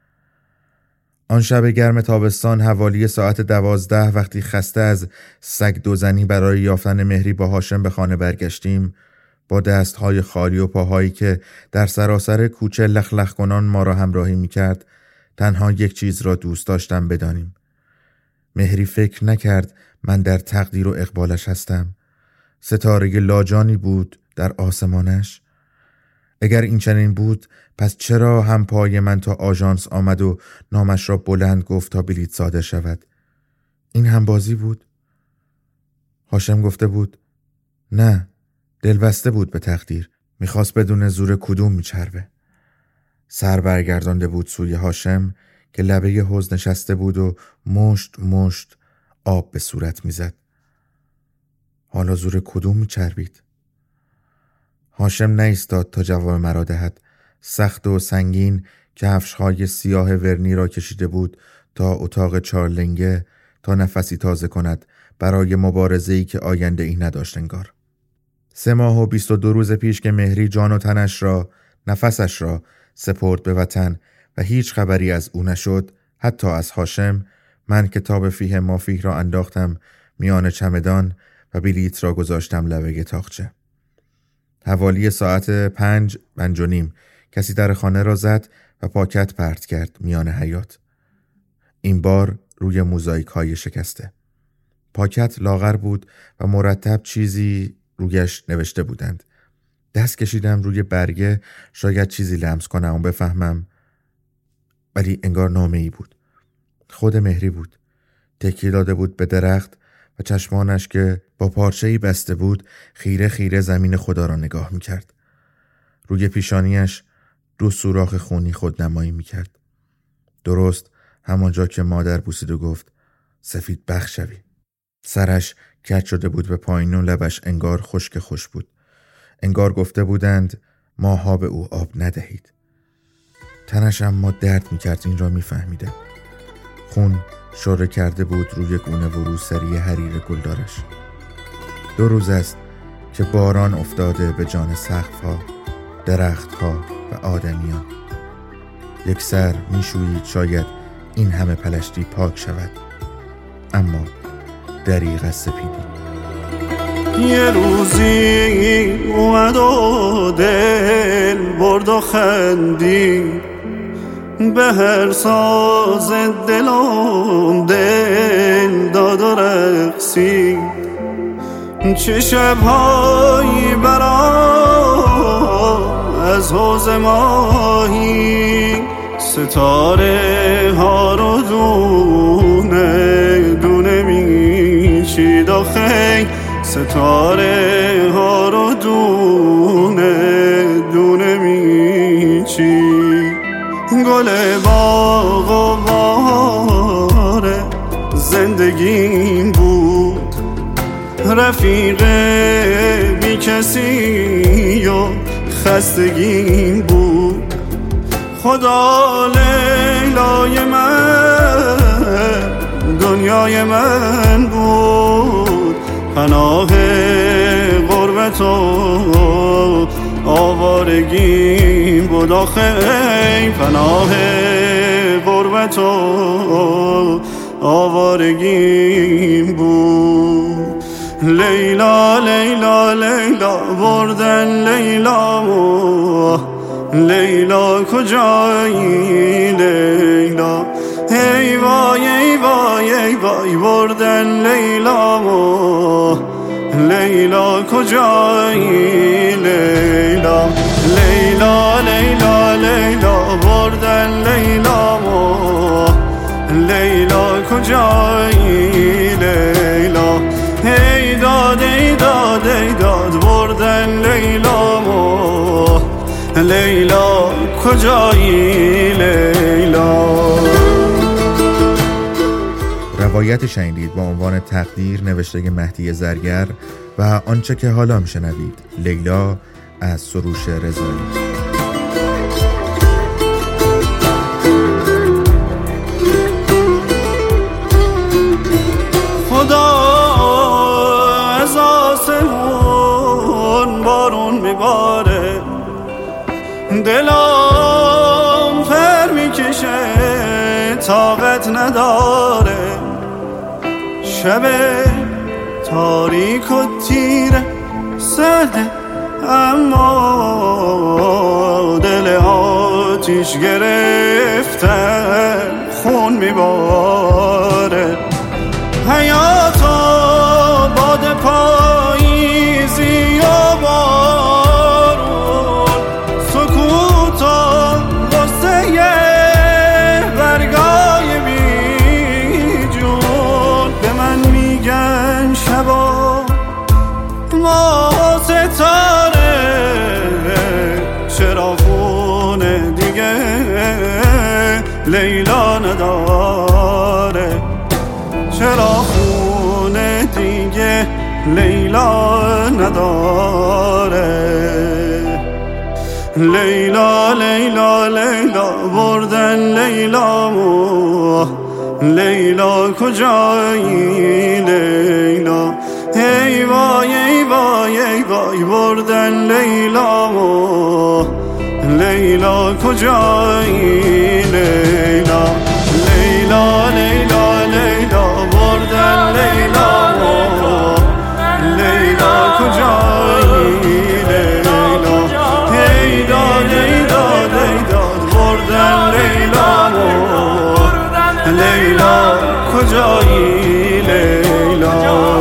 آن شب گرم تابستان حوالی ساعت 12 وقتی خسته از سگ دوزنی برای یافتن مهری با هاشم به خانه برگشتیم، با دستهای خالی و پاهایی که در سراسر کوچه لخلخ کنان ما را همراهی می کرد، تنها یک چیز را دوست داشتم بدانیم. مهری فکر نکرد من در تقدیر و اقبالش هستم. ستاره لاجانی بود در آسمانش. اگر این چنین بود پس چرا هم پای من تا آژانس آمد و نامش را بلند گفت تا بلیط صادر شود؟ این هم بازی بود؟ هاشم گفته بود نه، دلبسته بود به تقدیر. میخواست بدون زور کدوم میچربه. سر برگردانده بود سوی هاشم که لبه حوض نشسته بود و مشت مشت آب به صورت میزد. حالا زور کدوم میچربید؟ هاشم نایستاد تا جواب مرا دهد. سخت و سنگین کفش‌های سیاه ورنی را کشیده بود تا اتاق چارلنگه تا نفسی تازه کند برای مبارزه‌ای که آینده ای نداشت انگار. 3 ماه و 22 روز پیش که مهری جان و تنش را، نفسش را سپرد به وطن و هیچ خبری از او نشد، حتی از هاشم، من کتاب فیه مافیه را انداختم میان چمدان و بلیط را گذاشتم لبه تاقچه. حوالی ساعت 5:05 کسی در خانه را زد و پاکت پرت کرد میان حیاط. این بار روی موزاییک های شکسته. پاکت لاغر بود و مرتب چیزی رویش نوشته بودند. دست کشیدم روی برگه شاید چیزی لمس کنم و بفهمم، ولی انگار نامه ای بود. خود مهری بود. تکیه داده بود به درخت و چشمانش که با پارچه‌ای بسته بود خیره خیره زمین خدا را نگاه می‌کرد. روی پیشانیش 2 سوراخ خونی خودنمایی می‌کرد. درست همانجا که مادر بوسید و گفت سفید بخت شوی. سرش کج شده بود به پایین و لبش انگار خشک خوش بود. انگار گفته بودند ماها به او آب ندهید. تنش اما درد می‌کرد، این را می‌فهمیدم. خون شره کرده بود روی گونه و روسری حریر گلدارش. 2 روز است که باران افتاده به جان سقف‌ها، درخت‌ها و آدمیان. یک سر می‌شویید شاید این همه پلشتی پاک شود، اما دریغ از سپیدی. یه روزی اومد و دل برد و خندی، به هر ساز دلم دل داد و رقصی. چه شبهایی برام از حوض ماهی، ستاره ها رو دونه دونه میچید آخه، ستاره ها رو دونه دونه میچید. گل باغ و بهار زندگیم بود، رفیق بی کسی و خستگیم بود. خدا لیلای من دنیای من بود، پناه غربت و آوارگیم بود آخه، پناه غربت و آوارگیم بود. لیلا لیلا لیلا بردن لیلا، لیلا کجایی لیلا؟ ای وای ای وای ای وای بردن لیلا، لیلا کجایی لیلا؟ کجایی لیلا؟ ای داد ای داد ای داد بردن لیلامو، لیلا کجایی لیلا؟ روایت شنیدید با عنوان تقدیر نوشته مهدی زرگر و آنچه که حالا میشنوید لیلا از سروش رضایی. خدا از آسمون بارون میباره، دلم پر میکشه طاقت نداره، شب تاریک و تیره سرده اما دل آتیش گرفته خون میباره. حیاتا باد پاییزی و بارون، سکوتا غصه برگای بی جون، به من میگن شبا ما ستاره چرا خون دیگه لیلا نداره، چرا خونه دیگه لیلا نداره؟ لیلا لیلا لیلا بردن لیلامو، لیلا کجایی لیلا؟ ای وای ای وای ای وای بردن لیلامو، لیلا کجایی لیلا؟ لیلا لیلا لیلا بردن لیلامو، لیلا کجایی لیلا؟ ای داد ای داد ای داد بردن لیلامو، لیلا کجایی لیلا؟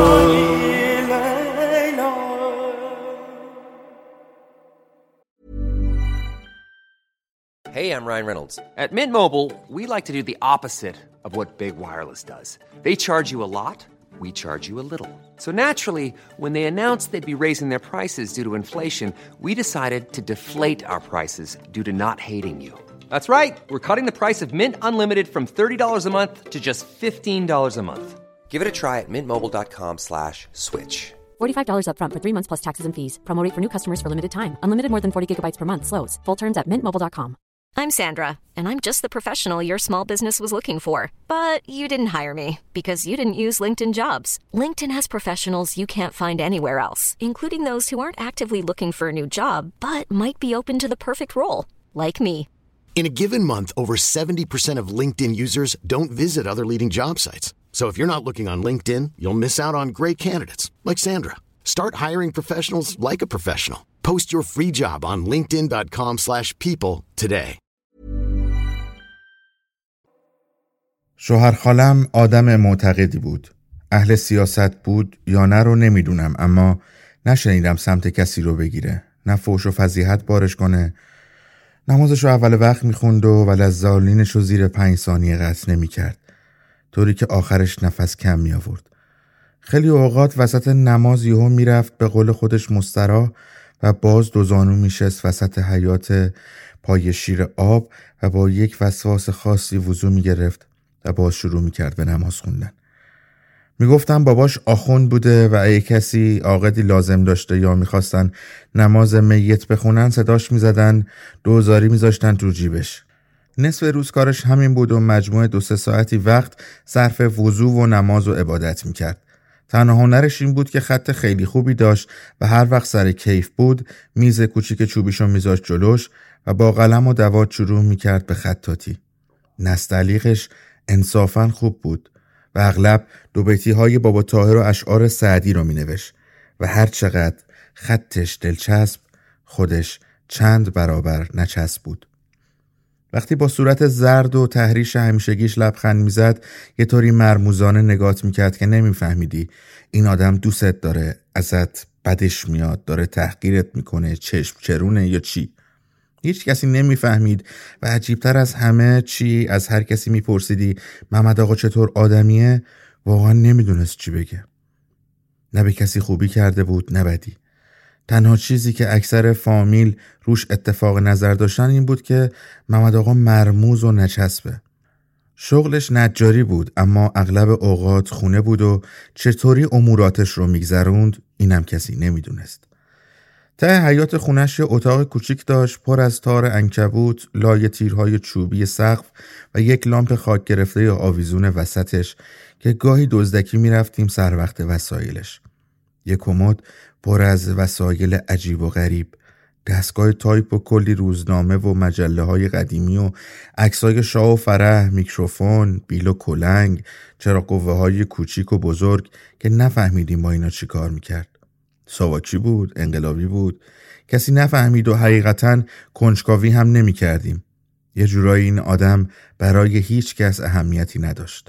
Hey, I'm Ryan Reynolds. At Mint Mobile, we like to do the opposite of what Big Wireless does. They charge you a lot, we charge you a little. So naturally, when they announced they'd be raising their prices due to inflation, we decided to deflate our prices due to not hating you. That's right. We're cutting the price of Mint Unlimited from $30 a month to just $15 a month. Give it a try at mintmobile.com/switch. $45 up front for 3 months plus taxes and fees. Promo rate for new customers for limited time. Unlimited more than 40 gigabytes per month. Slows full terms at mintmobile.com. I'm Sandra, and I'm just the professional your small business was looking for. But you didn't hire me because you didn't use LinkedIn Jobs. LinkedIn has professionals you can't find anywhere else, including those who aren't actively looking for a new job, but might be open to the perfect role, like me. In a given month, over 70% of LinkedIn users don't visit other leading job sites. So if you're not looking on LinkedIn, you'll miss out on great candidates like Sandra. Start hiring professionals like a professional. Post your free job on linkedin.com/people today. شوهر خالم آدم معتقدی بود. اهل سیاست بود یا نه رو نمیدونم، اما نشنیدم سمت کسی رو بگیره، نه فحش و فضیحت بارش کنه. نمازش رو اول وقت میخوند و ولذالینش رو زیر 5 ثانیه قطع نمیکرد، طوری که آخرش نفس کم می آورد. خیلی اوقات وسط نماز یهو میرفت به قول خودش مستراح و باز 2 زانو میشست وسط حیاط پای شیر آب و با یک وسواس خاصی وضو میگرفت و باز شروع میکرد به نماز خوندن. میگفتم باباش آخوند بوده و اگه کسی عقدی لازم داشته یا میخواستن نماز میت بخونن صداش میزدن، دوزاری میذاشتن تو جیبش. نصف روز کارش همین بود و مجموعه 2-3 ساعتی وقت صرف وضو و نماز و عبادت میکرد. تنها هنرش این بود که خط خیلی خوبی داشت و هر وقت سر کیف بود میز کوچیک چوبیشو میذاشت جلوش و با قلم و دوات شروع میکرد به خطاطی. نستعلیقش انصافاً خوب بود و اغلب 2 بیتی های بابا طاهر و اشعار سعدی رو مینوشت و هر چقدر خطش دلچسب خودش چند برابر نچسب بود. وقتی با صورت زرد و تحریش همیشگیش لبخند میزد یه طوری مرموزانه نگات میکرد که نمیفهمیدی این آدم دوستت داره، ازت بدش میاد، داره تحقیرت میکنه، چشم چرونه یا چی. هیچ کسی نمیفهمید و عجیبتر از همه چی از هر کسی میپرسیدی محمد آقا چطور آدمیه، واقعا نمیدونست چی بگه. نه به کسی خوبی کرده بود نه بدی. تنها چیزی که اکثر فامیل روش اتفاق نظر داشتن این بود که محمد آقا مرموز و نچسبه. شغلش نجاری بود اما اغلب اوقات خونه بود و چطوری اموراتش رو میگذروند اینم کسی نمیدونست. ته حیاط خونش یه اتاق کوچیک داشت پر از تار عنکبوت، لای تیرهای چوبی سقف و یک لامپ خاک گرفته یا آویزون وسطش که گاهی دزدکی میرفتیم سر وقت وسایلش. یک کمد پر از وسایل عجیب و غریب، دستگاه تایپ و کلی روزنامه و مجله های قدیمی و عکسای شاه و فرح، میکروفون، بیل و کلنگ، چراغ قوه های کوچیک و بزرگ که نفهمیدیم با اینا چی کار میکرد. ساواکی بود، انقلابی بود، کسی نفهمید و حقیقتاً کنجکاوی هم نمی کردیم. یه جورایی این آدم برای هیچ کس اهمیتی نداشت.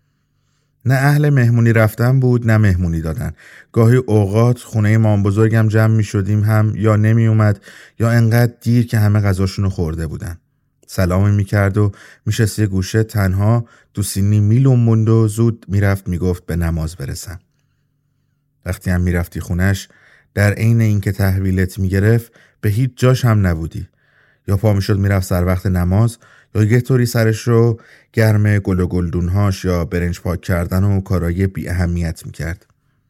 نه اهل مهمونی رفتن بود نه مهمونی دادن. گاهی اوقات خونه مام بزرگم جمع می شدیم هم یا نمی اومد یا انقدر دیر که همه غذاشونو خورده بودن. سلام می کرد و می شست یه گوشه تنها دو سینی میلون موند و زود می رفت می گفت به نماز برسم. وقتی هم می رفتی خونش در عین اینکه تحویلت می گرفت به هیچ جاش هم نبودی. یا پا می شد می رفت سر وقت نماز یا یه طوری سرش رو گرم گل و گلدونهاش یا برنج پاک کردن و کارای بی اهمیت می کرد.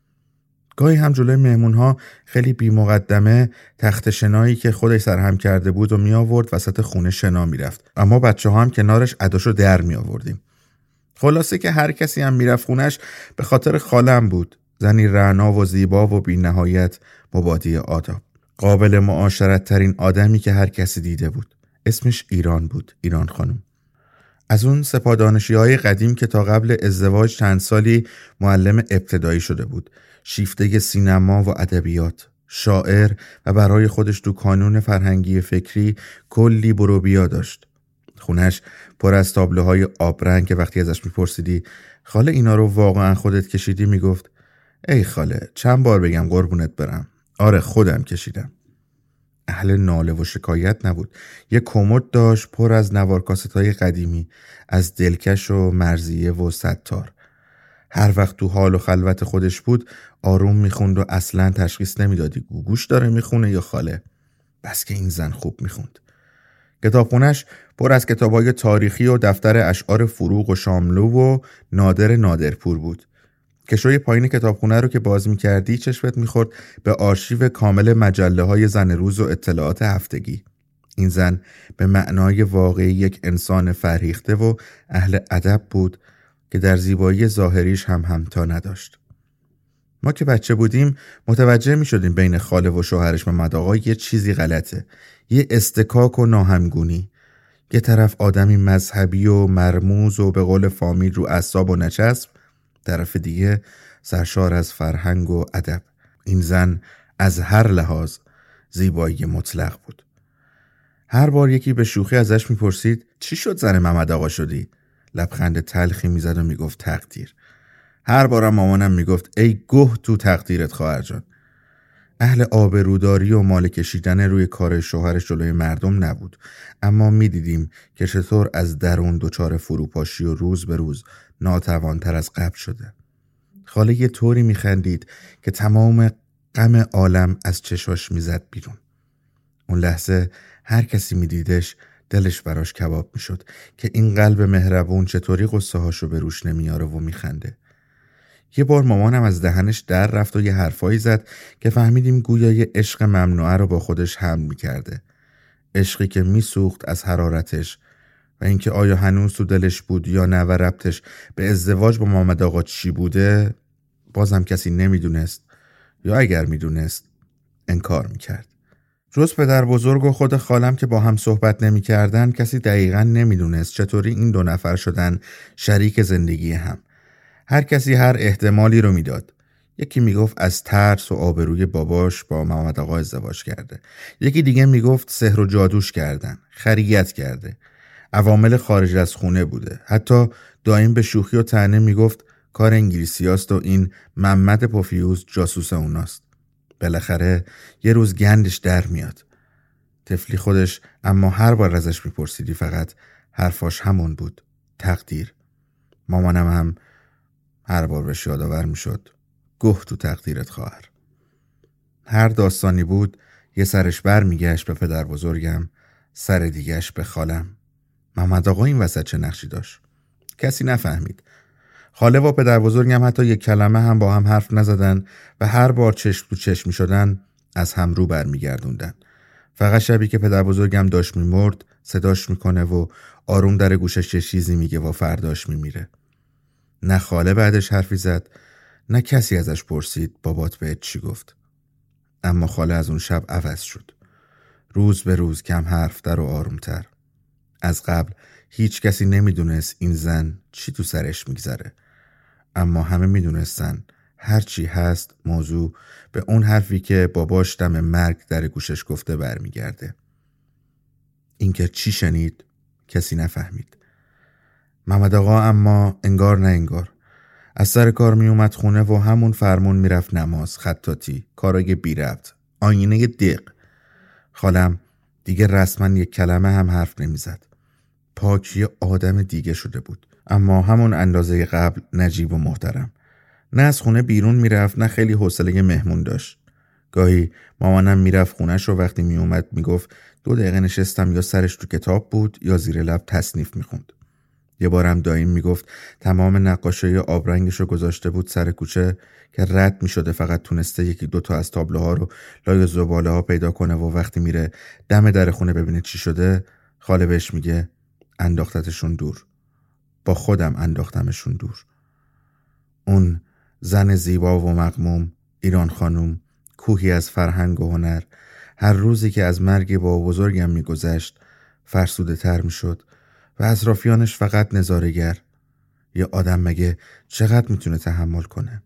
گاهی هم جلوی مهمونها خیلی بی مقدمه تخت شنایی که خودش سرهم کرده بود و می آورد وسط خونه شنا می رفت. اما بچه ها هم کنارش عداشو در می آوردیم. خلاصه که هر کسی هم می رفت خونش به خاطر خالم بود. زنی رعنا و زیبا و بی نهایت مبادی آداب. قابل معاشرت ترین آدمی که هر کسی دیده بود. اسمش ایران بود، ایران خانم. از اون سپاهدانشی های قدیم که تا قبل ازدواج چند سالی معلم ابتدایی شده بود. شیفته سینما و ادبیات، شاعر و برای خودش تو کانون فرهنگی فکری کلی برو بیا داشت. خونش پر از تابلوهای آبرنگ که وقتی ازش میپرسیدی خاله اینا رو واقعا خودت کشیدی میگفت ای خاله چند بار بگم قربونت برم، آره خودم کشیدم. اهل ناله و شکایت نبود. یه کمد داشت پر از نوارکاست‌های قدیمی از دلکش و مرضیه و ستار. هر وقت تو حال و خلوت خودش بود آروم میخوند و اصلا تشخیص نمیدادی گوگوش داره میخونه یا خاله. بس که این زن خوب میخوند. کتابخونش پر از کتابای تاریخی و دفتر اشعار فروغ و شاملو و نادرپور بود. کشوی پایین کتابخونه رو که باز می‌کردی چشمت می‌خورد به آرشیو کامل مجله‌های زن روز و اطلاعات هفتگی. این زن به معنای واقعی یک انسان فرهیخته و اهل ادب بود که در زیبایی ظاهریش هم همتا نداشت. ما که بچه بودیم متوجه می‌شدیم بین خاله و شوهرش محمد آقا یه چیزی غلطه. یه استکاک و ناهمگونی. یه طرف آدمی مذهبی و مرموز و به قول فامیل رو اعصاب و نچسب، طرف دیگه سرشار از فرهنگ و ادب. این زن از هر لحاظ زیبایی مطلق بود. هر بار یکی به شوخی ازش میپرسید چی شد زن محمد آقا شدی؟ لبخند تلخی میزد و میگفت تقدیر. هر بارم مامانم میگفت ای گه تو تقدیرت خواهر جان. اهل آبروداری و مال کشیدن روی کار شوهرش جلوی مردم نبود، اما میدیدیم که چطور از درون دچار فروپاشی و روز به روز ناتوانتر از قبل شده. خاله یه طوری میخندید که تمام غم عالم از چشاش میزد بیرون. اون لحظه هر کسی میدیدش دلش براش کباب میشد که این قلب مهربون چطوری قصه هاشو به روش نمیاره و میخنده. یه بار مامانم از دهنش در رفت و یه حرفایی زد که فهمیدیم گویا یه عشق ممنوعه رو با خودش حمل میکرده. عشقی که میسوخت از حرارتش و اینکه آیا هنوز تو دلش بود یا نه و ربطش به ازدواج با محمد آقا چی بوده بازم کسی نمیدونست، یا اگر میدونست انکار میکرد. جز پدر بزرگ و خود خالم که با هم صحبت نمیکردن کسی دقیقاً نمیدونست چطوری این دو نفر شدن شریک زندگی هم. هر کسی هر احتمالی رو میداد. یکی میگفت از ترس و آبروی باباش با محمد آقا ازدواج کرده. یکی دیگه میگفت سحر و جادوش کردن، خریت کرده. عوامل خارج از خونه بوده. حتی دائم به شوخی و طعنه میگفت کار انگلیسیاست و این محمد پوفیوز جاسوس اوناست. بالاخره یه روز گندش در میاد. طفلی خودش، اما هر بار ازش میپرسیدی فقط حرفاش همون بود، تقدیر. مامانم هم هر بار بهش یادآور میشد، گه تو تقدیرت خواهر. هر داستانی بود یه سرش بر میگشت به پدر بزرگم، سر دیگهش به خالم. محمد آقا این وسط چه نقشی داشت؟ کسی نفهمید. خاله و پدر بزرگم حتی یک کلمه هم با هم حرف نزدن و هر بار چشم تو چشم میشدن از هم رو برمیگردوندن. فقط شبی که پدر بزرگم داشت میمرد صداش میکنه و آروم در گوشش یه چیزی میگه و فرداش میمیره. نه خاله بعدش حرفی زد، نه کسی ازش پرسید بابات بهت چی گفت. اما خاله از اون شب عوض شد. روز به روز کم حرفتر و آرومتر. از قبل هیچ کسی نمیدونست این زن چی تو سرش میگذره، اما همه میدونستن هر چی هست موضوع به اون حرفی که باباش دم مرگ در گوشش گفته برمیگرده. اینکه چی شنید کسی نفهمید. محمد آقا اما انگار نه انگار از سر کار می اومد خونه و همون فرمون میرفت نماز، خطاطی، کارای بی ربط، آینه دق. خالم دیگه رسما یک کلمه هم حرف نمیزد. پاکی آدم دیگه شده بود، اما همون اندازه قبل نجیب و محترم. نه از خونه بیرون میرفت، نه خیلی حوصله مهمون داشت. گاهی مامانم میرفت خونش و وقتی میومد میگفت 2 دقیقه نشستم، یا سرش تو کتاب بود یا زیر لب تصنیف میخوند. یه بارم دایم میگفت تمام نقاشی آبرنگشو گذاشته بود سر کوچه که رد میشده، فقط تونسته 1-2 تا از تابلوها رو لای زباله ها پیدا کنه و وقتی میره دم در خونه ببینه چی شده، خاله بهش میگه انداختتشون دور. با خودم انداختمشون دور. اون زن زیبا و مغموم، ایران خانوم، کوهی از فرهنگ و هنر، هر روزی که از مرگ بابا بزرگم میگذشت فرسوده تر میشد و اطرافیانش فقط نظاره‌گر. یه آدم مگه چقدر میتونه تحمل کنه؟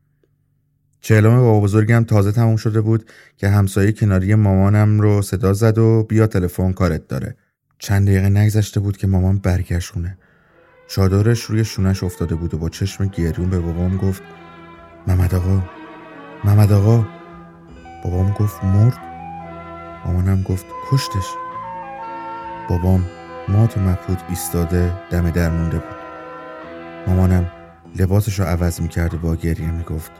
40 بابا بزرگم تازه تموم شده بود که همسایه کناری مامانم رو صدا زد و بیا تلفن کارت داره. چند دقیقه نگذشته بود که مامان برگشت خونه. چادرش روی شونش افتاده بود و با چشم گریون به بابام گفت محمد آقا. بابام گفت مرد. مامانم گفت کشتش. بابام مات و مبهوت ایستاده دم در مونده بود. مامانم لباسشو عوض میکرد و با گریه میگفت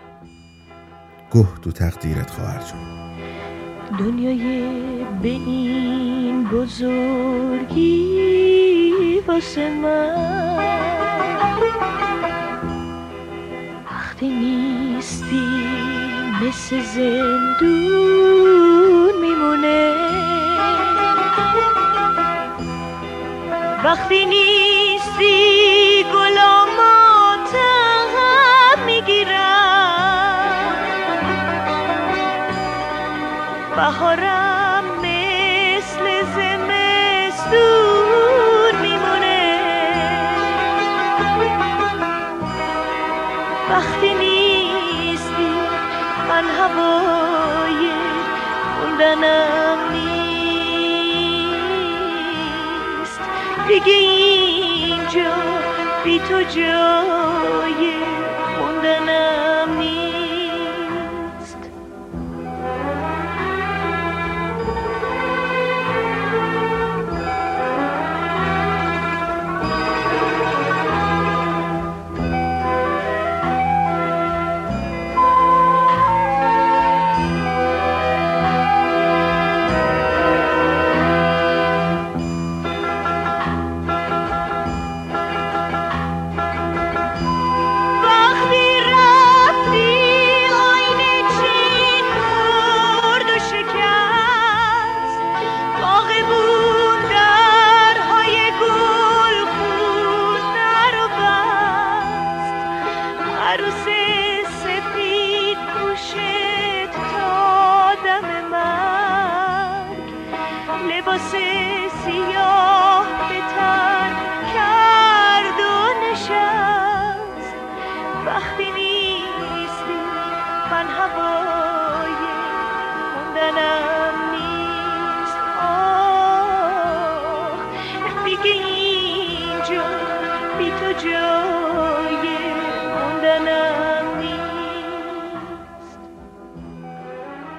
گه تو تقدیرت خواهر جان. دنیای به این بزرگی واسه من وقتی نیستی مثل زندون میمونه، وقتی نیستی گلاماتم میگیرم، بهارم مثل زمستون میمونه، وقتی نیستی من هوای موندنم نیست دیگه، اینجا بی تو جای موندنم نیست.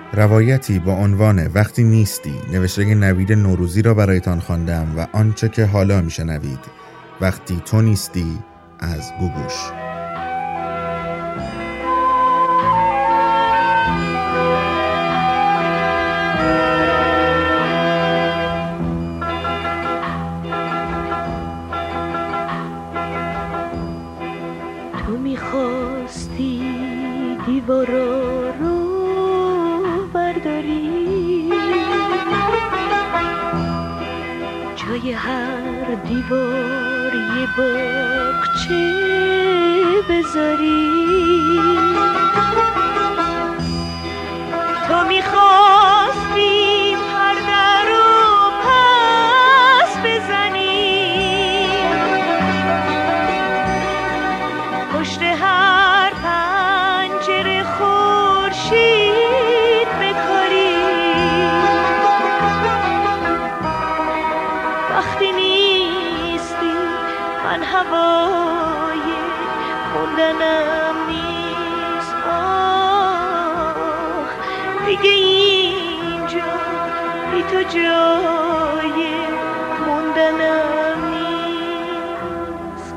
روایتی با عنوان وقتی نیستی نوشته نوید نوروزی را برایتان خواندم و آنچه که حالا میشنوید وقتی تو نیستی از گوگوش. تو میخواستی دیوارا رو برداری، جای هر دیوار یه باغچه بذاری. تو میخواستی پرده رو پس بزنی، پشت هر پنجره خورشید بکاری. وقتی نیستی من هوای موندنم نیست. آه دیگه اینجا بی تو جای موندنم نیست.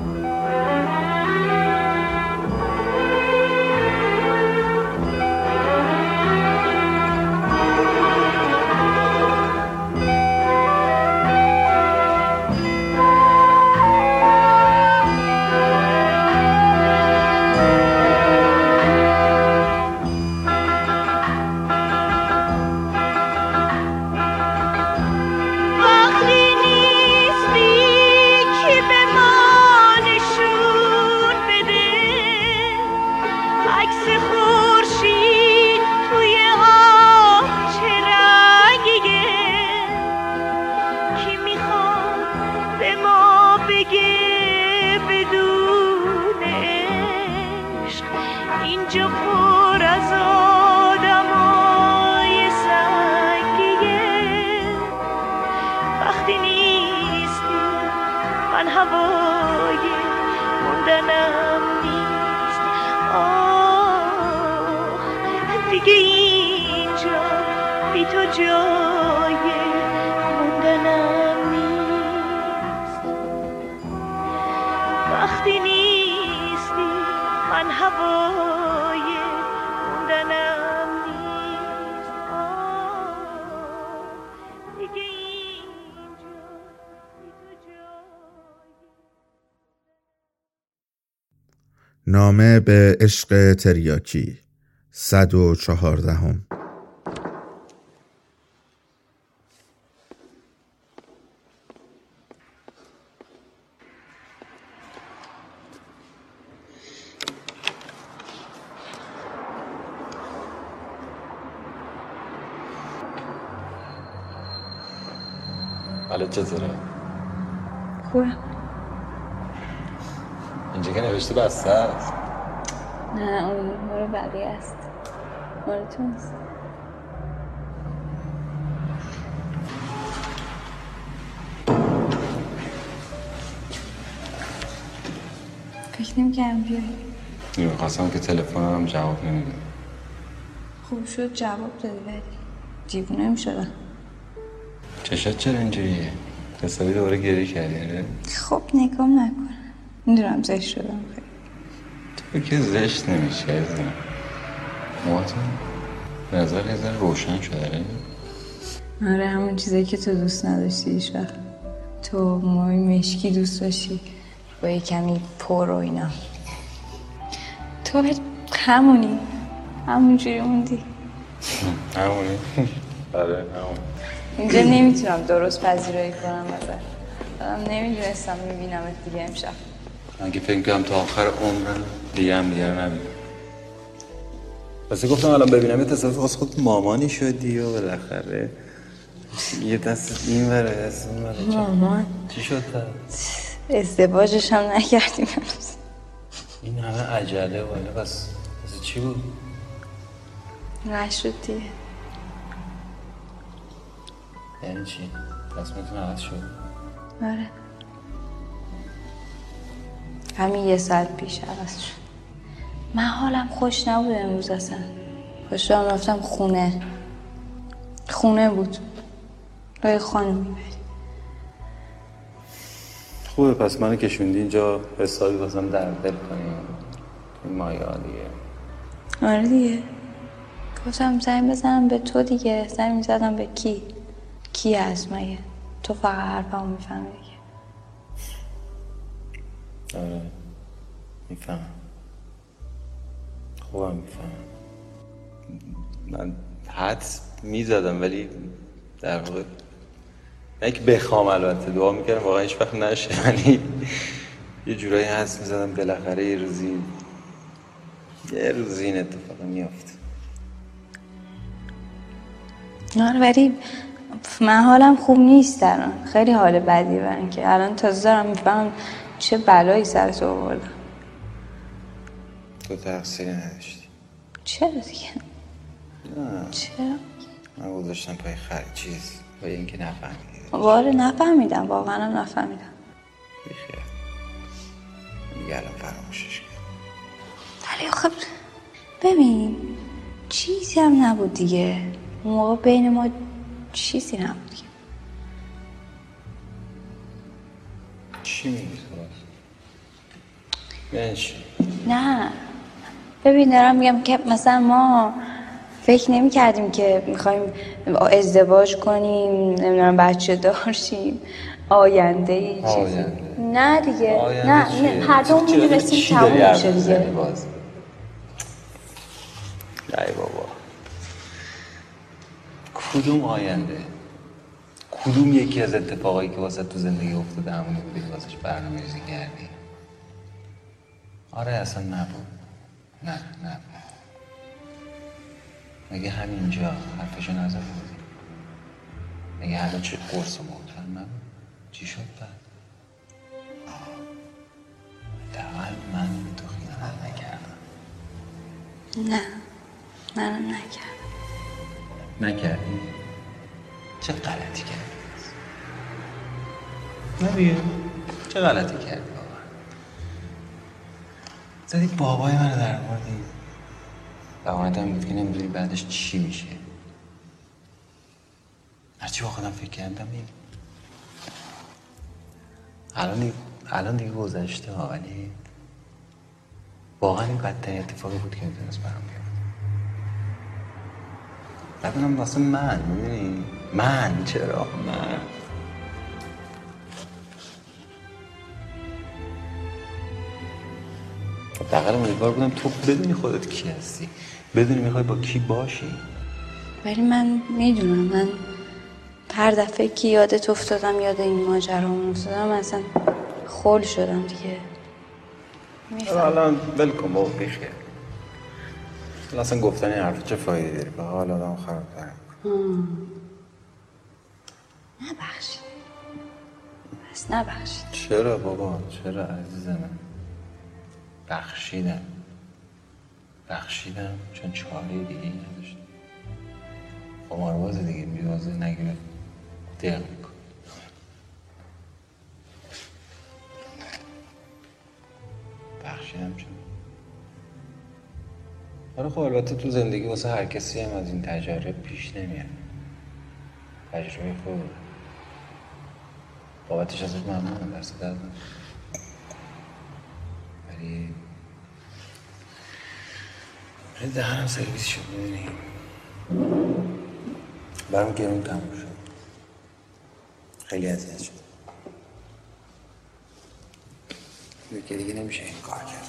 نامه به عشق تریاکی 114. حالت چطوره؟ خوبه. اینجا که نوشته بسته است. نه اون مورو بقیه است. مورو توست. فکر نمی‌کردم بیایی. می‌خواستم که تلفنم هم جواب نمیده. خوب شد جواب دادی ولی دیوونه می‌شدم. چشات چرا اینجوریه؟ حسابی دوباره گریه کردی؟ خب نگام نکن. میدونم زشت شدم خیلی. تو که زشت نمیشه عزیزم. موهاتون نظر یه ذره روشن شده. آره همون چیزایی که تو دوست نداشتی هیچ وقت. تو موهای مشکی دوست داشتی با یه کمی پر و اینا. تو همونی. همونجوری موندی. همونی؟ آره همون. اینجا نمیتونم درست پذیرایی کنم ازت. نمیدونستم میبینمت دیگه امشب. من که فکر کنم تا آخر عمرم دیگه رو نبینم. واسه گفتم الان ببینم یه تصادف از خود مامانی شدی و بالاخره یه دست این وره از اون وره. مامان چی شد تا؟ ازدواجش هم نکردیم امروز. این همه عجله والا بس چی بود؟ نشد دیگه. یعنی چی؟ تصمیمتون عوض شد؟ آره همین 1 ساعت پیش عوض شد. من حالم خوش نبود امروز اصلا. پاشم رفتم خونه بود رای خانم میبری. خوبه پس منو کشوندی اینجا حسابی بازم در دل کنیم این مایا دیگه. آره دیگه گفتم زنگ بزنم به تو دیگه. زنگ میزدم به کی هست مگه؟ تو فقط حرفمو میفهمی دیگه. آره میفهمم، خوبم میفهمم. من حدس میزدم ولی در واقع نه که بخوام، البته دعا میکردم واقعا هیچ وقت نشه، ولی یه جورایی حدس میزدم بالاخره یه روزی این اتفاق میافت. آره ولی من حالم خوب نیست الان، خیلی حال بدی برن که الان تازه دارم میفهمم چه بلایی سر تو آوردم. تو تقصیری نداشتی. چرا دیگه؟ نه چرا؟ من گذاشتم پای چیز پای اینکه نفهمیدی. واره نفهمیدم، واقعا هم نفهمیدم. بیخیال دیگه الان فراموشش کرد. ولی آخه ببین چیزی هم نبود دیگه، اون موقع بین ما چیزی نبود دیگه. چی میگی تو؟ یعنی چی؟ نه ببین دارم میگم که مثلا ما فکر نمی کردیم که میخوایم ازدواج کنیم، نمیدونم بچه دار شیم، آینده ای چیزی. نه دیگه نه هر دوم میدونستیم تموم میشه دیگه. ای بابا کدوم آینده؟ کدوم یکی از اتفاقایی که واسه تو زندگی افتاده همونی بودی که واسهش برنامه‌ریزی کردی؟ آره اصلا نبود. نه مگه همینجا حرفشو نزده بودی؟ مگه حالا چه قرص و محترم نبود؟ چی شد بعد؟ دقیقا من به تو خیانت نکردم. نه منم نکردی؟ چه غلطی کردی؟ نه دیگه چه غلطی کردی بابا؟ زدی بابای منو در آوردی و اونتم بود که نمیدونی بعدش چی میشه. هرچی با خودم فکر کردم الان دیگه گذشته ها، ولی واقعا این بدترین اتفاقی بود که میتونست برام بیاد. بدونم واسه من، میدونی من چرا من دقیقا امیدوار بودم تو بدونی خودت کی هستی، بدونی میخوای با کی باشی. ولی من میدونم، من هر دفعه که یادت افتادم، یاد این ماجرا افتادم، اصلا خول شدم دیگه. الان ولکن بابا بیخیال. اصلا گفتن این حرف چه فایده داره؟ به حال آدم خراب‌تر نبخشید. بس نبخشید. چرا بابا؟ چرا عزیزم؟ بخشیدم چون چاره دیگه ای نداشتم. قمارباز دیگه میوازه نگیره دق میکن. بخشیدم چون آره خب البته تو زندگی واسه هر کسی هم از این تجربه پیش نمیاد. تجربه خوبه، بابتش ازت ممنونم، دست درد نکنه. ولی دهنم سرویس شد، میدونی برام گرون تموم شد. خیلی اذیت شد که دیگه نمیشه این کار کرد.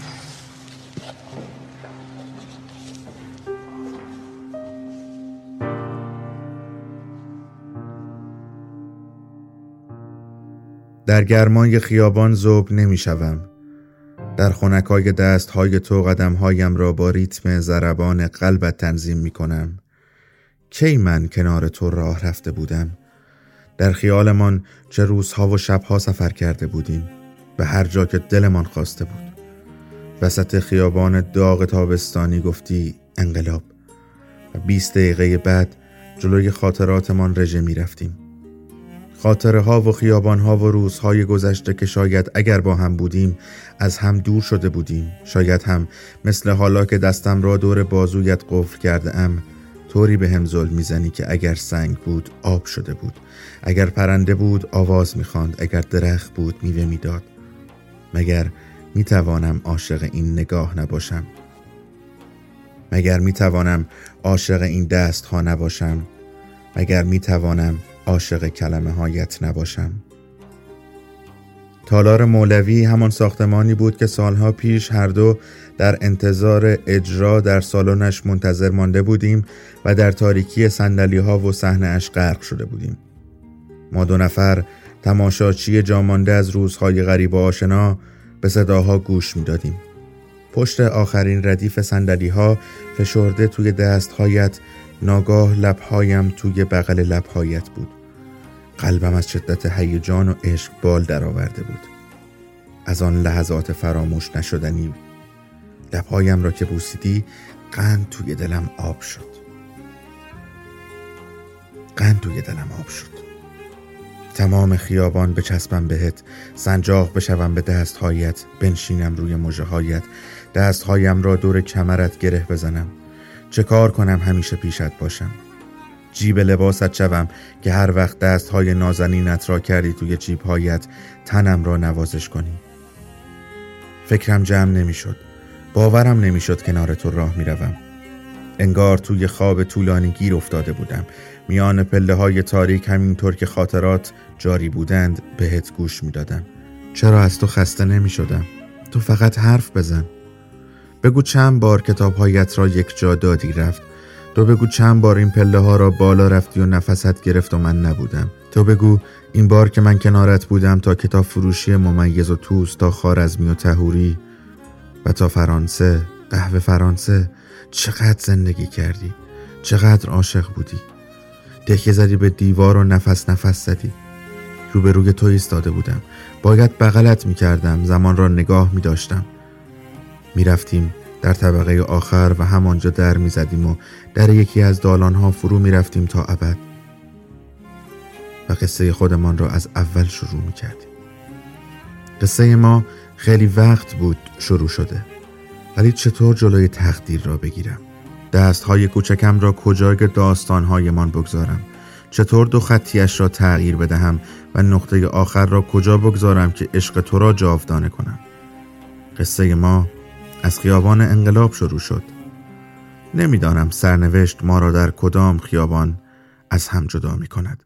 در گرمای خیابان ذوب نمی‌شوم. در خنکای دست‌های تو قدم‌هایم را با ریتم ضربان قلبت تنظیم می‌کنم. کی من کنار تو راه رفته بودم؟ در خیالمان چه روزها و شبها سفر کرده بودیم، به هر جا که دلمان خواسته بود. وسط خیابان داغ تابستانی گفتی انقلاب و 20 دقیقه بعد جلوی خاطراتمان رژه می‌رفتیم. خاطره ها و خیابان ها و روزهای گذشته که شاید اگر با هم بودیم از هم دور شده بودیم. شاید هم مثل حالا که دستم را دور بازویت قفل کرده ام طوری به هم ظلم میزنی که اگر سنگ بود آب شده بود، اگر پرنده بود آواز میخواند، اگر درخت بود میوه میداد. مگر میتوانم عاشق این نگاه نباشم؟ مگر میتوانم عاشق این دست ها نباشم؟ مگر میتوانم عاشق کلمه هایت نباشم؟ تالار مولوی همان ساختمانی بود که سالها پیش هر دو در انتظار اجرا در سالنش منتظر مانده بودیم و در تاریکی صندلی‌ها و صحنه‌اش غرق شده بودیم. ما دو نفر تماشاچی جامانده از روزهای غریب و آشنا به صداها گوش می‌دادیم. پشت آخرین ردیف صندلی‌ها فشرده توی دست‌هایت، ناگاه لب‌هایم توی بغل لب‌هایت بود. قلبم از شدت هیجان و عشق بال درآورده بود. از آن لحظات فراموش نشدنی لب‌هایم را که بوسیدی قند توی دلم آب شد. قند توی دلم آب شد. تمام خیابان بچسبم بهت، سنجاق بشوم به دست‌هایت، بنشینم روی مژه‌هایت، دست‌هایم را دور کمرت گره بزنم. چه کار کنم همیشه پیشت باشم؟ جیب لباست شوم که هر وقت دست‌های نازنینت را کردی توی جیب‌هایت تنم را نوازش کنی. فکرم جمع نمی‌شد. باورم نمی‌شد کنار تو راه می‌روم. انگار توی خواب طولانی گیر افتاده بودم. میان پله‌های تاریک همینطور که خاطرات جاری بودند بهت گوش می‌دادم. چرا از تو خسته نمی‌شدم؟ تو فقط حرف بزن. بگو چند بار کتاب‌هایت را یک جا دادی رفت. تو بگو چند بار این پله‌ها را بالا رفتی و نفست گرفت و من نبودم. تو بگو این بار که من کنارت بودم تا کتاب فروشی ممیز و توس، تا خوارزمی و طهوری و تا فرانسه، قهوه فرانسه، چقدر زندگی کردی، چقدر عاشق بودی. تکیه زدی به دیوار و نفس نفس زدی. روبروی تو ایستاده بودم، باید بغلت می‌کردم، زمان را نگاه می‌داشتم. می‌رفتیم در طبقه آخر و همانجا در می‌زدیم و در یکی از دالان‌ها فرو می‌رفتیم تا ابد و قصه خودمان را از اول شروع می‌کردیم. قصه ما خیلی وقت بود شروع شده، ولی چطور جلوی تقدیر را بگیرم؟ دست‌های کوچکم را کجای داستان‌هایمان بگذارم؟ چطور دو خطیش را تغییر بدهم و نقطه آخر را کجا بگذارم که عشق تو را جاودانه کنم؟ قصه ما از خیابان انقلاب شروع شد. نمیدانم سرنوشت ما را در کدام خیابان از هم جدا می کند.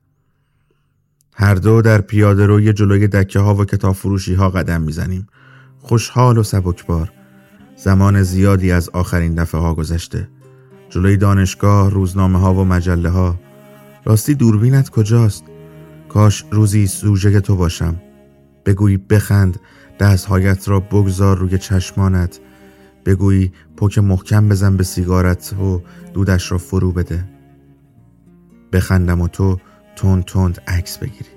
هر دو در پیاده روی جلوی دکه ها و کتاب فروشی ها قدم می زنیم. خوشحال و سبکبار. زمان زیادی از آخرین دفعه ها گذشته. جلوی دانشگاه، روزنامه ها و مجله ها. راستی دوربینت کجاست؟ کاش روزی سوژه تو باشم. بگویی بخند، دستهایت را بگذار روی چشمانت. بگویی پک محکم بزن به سیگارت و دودش را فرو بده. بخندم و تو تند تند عکس بگیری.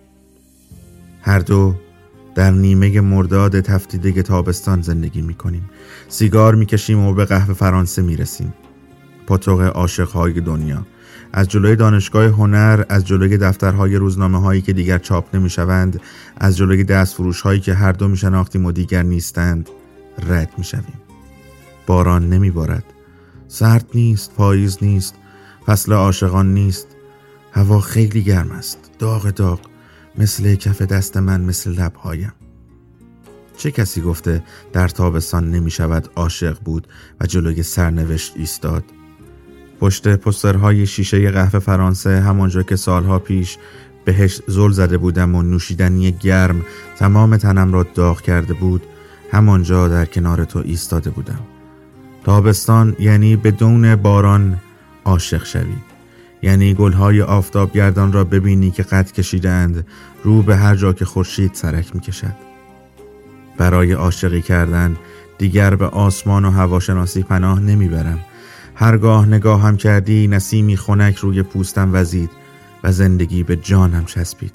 هر دو در نیمه مرداد تفتیده تابستان زندگی میکنیم. سیگار میکشیم و به قهوه فرانسه میرسیم. پاتوق عاشقهای دنیا. از جلوی دانشگاه هنر، از جلوی دفترهای روزنامه هایی که دیگر چاپ نمیشوند، از جلوی دست فروش هایی که هر دو میشناختیم و دیگر نیستند رد میشویم. باران نمیبارد، سرد نیست، پاییز نیست، فصل عاشقان نیست. هوا خیلی گرم است، داغ داغ، مثل کف دست من، مثل لبهایم. چه کسی گفته در تابستان نمی شود عاشق بود و جلوی سرنوشت ایستاد؟ پشت پوسترهای شیشه قهوه فرانسه، همانجا که سالها پیش بهش زل زده بودم و نوشیدنی گرم تمام تنم را داغ کرده بود، همانجا در کنار تو ایستاده بودم. تابستان یعنی بدون باران عاشق شوی، یعنی گلهای آفتابگردان را ببینی که قد کشیدند رو به هر جا که خورشید سرک می کشد. برای عاشقی کردن دیگر به آسمان و هواشناسی پناه نمی برم. هرگاه نگاهم کردی نسیمی خنک روی پوستم وزید و زندگی به جانم چسبید.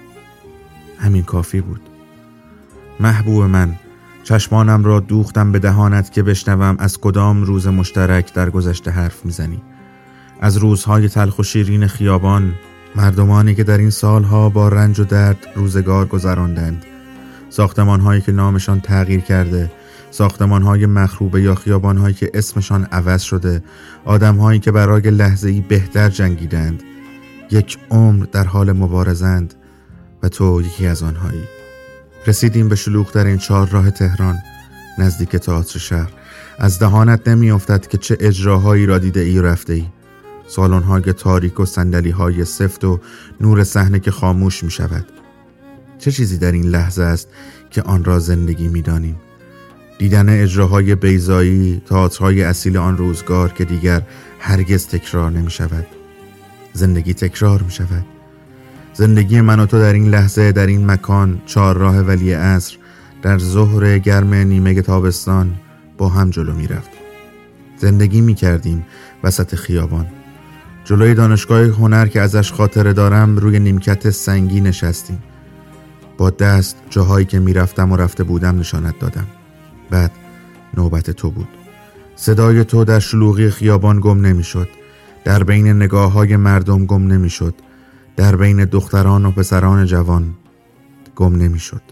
همین کافی بود. محبوب من، چشمانم را دوختم به دهانت که بشنوم از کدام روز مشترک در گذشته حرف میزنی. از روزهای تلخ و شیرین خیابان، مردمانی که در این سالها با رنج و درد روزگار گذراندند، ساختمان‌هایی که نامشان تغییر کرده، ساختمان‌های مخروبه یا خیابان‌هایی که اسمشان عوض شده، آدم‌هایی که برای لحظه‌ای بهتر جنگیدند، یک عمر در حال مبارزند و تو یکی از آنهایی. رسیدیم به شلوغ‌ترین چهارراه تهران، نزدیک تئاتر شهر. از دهانت نمی‌افتد که چه اجراهایی را دیده ای و رفته ای. سالن‌های تاریک و صندلی‌های سفت و نور صحنه که خاموش می‌شود. چه چیزی در این لحظه است که آن را زندگی می‌دانیم؟ دیدن اجراهای بیضایی، تئاترهای اصیل آن روزگار که دیگر هرگز تکرار نمی‌شود. زندگی تکرار می‌شود. زندگی من و تو در این لحظه، در این مکان، چهارراه ولیعصر، در ظهر گرم نیمه تابستان با هم جلو می‌رفت. زندگی می‌کردیم وسط خیابان. جلوی دانشگاه هنر که ازش خاطره دارم روی نیمکت سنگی نشستیم. با دست جاهایی که میرفتم و رفته بودم نشانت دادم. بعد نوبت تو بود. صدای تو در شلوغی خیابان گم نمیشد. در بین نگاه‌های مردم گم نمیشد. در بین دختران و پسران جوان گم نمیشد.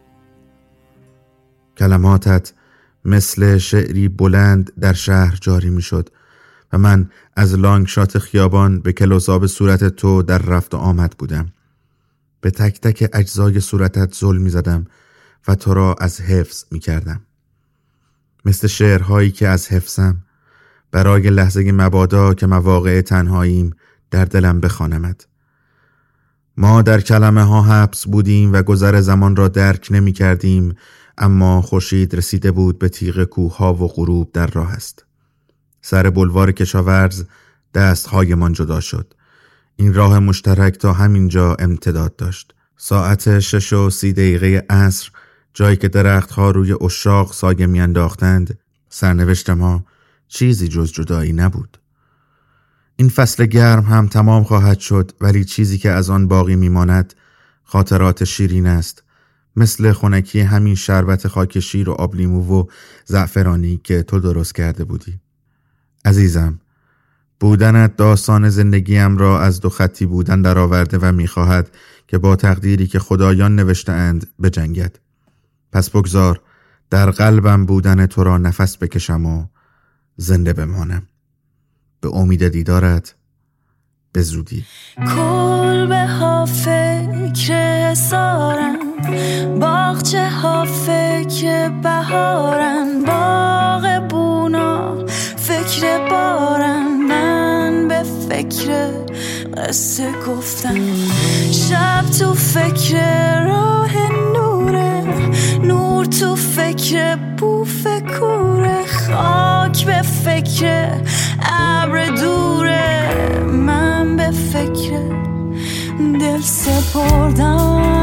کلماتت مثل شعری بلند در شهر جاری میشد و من از لانگ شات خیابان به کلوساب صورت تو در رفت و آمد بودم. به تک تک اجزای صورتت ظلم می زدم و تو را از حفظ می کردم. مثل شعرهایی که از حفظم، برای لحظه مبادا که مواقع تنهاییم در دلم بخوانمت. ما در کلمه ها حبس بودیم و گذر زمان را درک نمی کردیم، اما خورشید رسیده بود به تیغ کوه‌ها و غروب در راه است. سر بلوار کشاورز دست‌هایمان جدا شد. این راه مشترک تا همینجا امتداد داشت. ساعت 6:30 عصر، جایی که درخت‌ها روی عشاق سایه می‌انداختند، سرنوشت ما چیزی جز جدایی نبود. این فصل گرم هم تمام خواهد شد، ولی چیزی که از آن باقی می‌ماند خاطرات شیرین است، مثل خنکی همین شربت خاک شیر و آب لیمو و زعفرانی که تو درست کرده بودی. عزیزم، بودنت داستان زندگیم را از دو خطی بودن در آورده و می‌خواهد که با تقدیری که خدایان نوشته‌اند بجنگد. پس بگذار در قلبم بودن تو را نفس بکشم و زنده بمانم. به امید دیدارت، به زودی. کلبه ها فکر سارن، باغچه ها فکر بهارن، باغ بونا فکر بارن، من به فکر قصه گفتم. شب تو فکر راه نوره، نور تو فکر بوف کوره، خاک به فکر ابر دوره، من به فکر دل سپردم.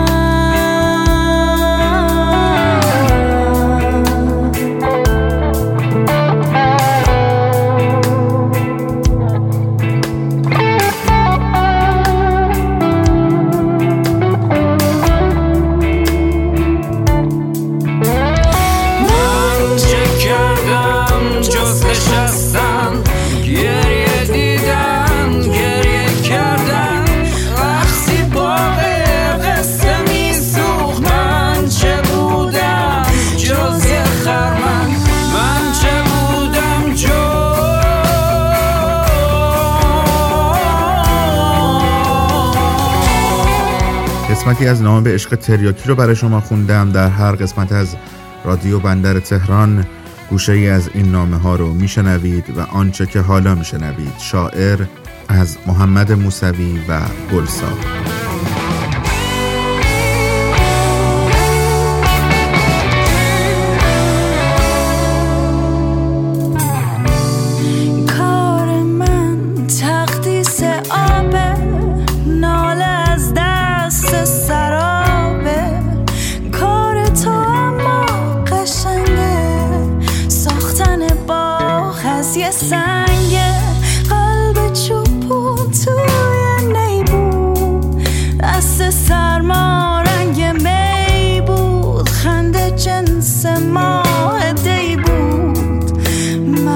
قسمتی از نامه به عشق تریاکی رو برای شما خوندم. در هر قسمت از رادیو بندر تهران گوشه‌ای از این نامه ها رو میشنوید و آنچه که حالا میشنوید شاعر از محمد موسوی و گلسا.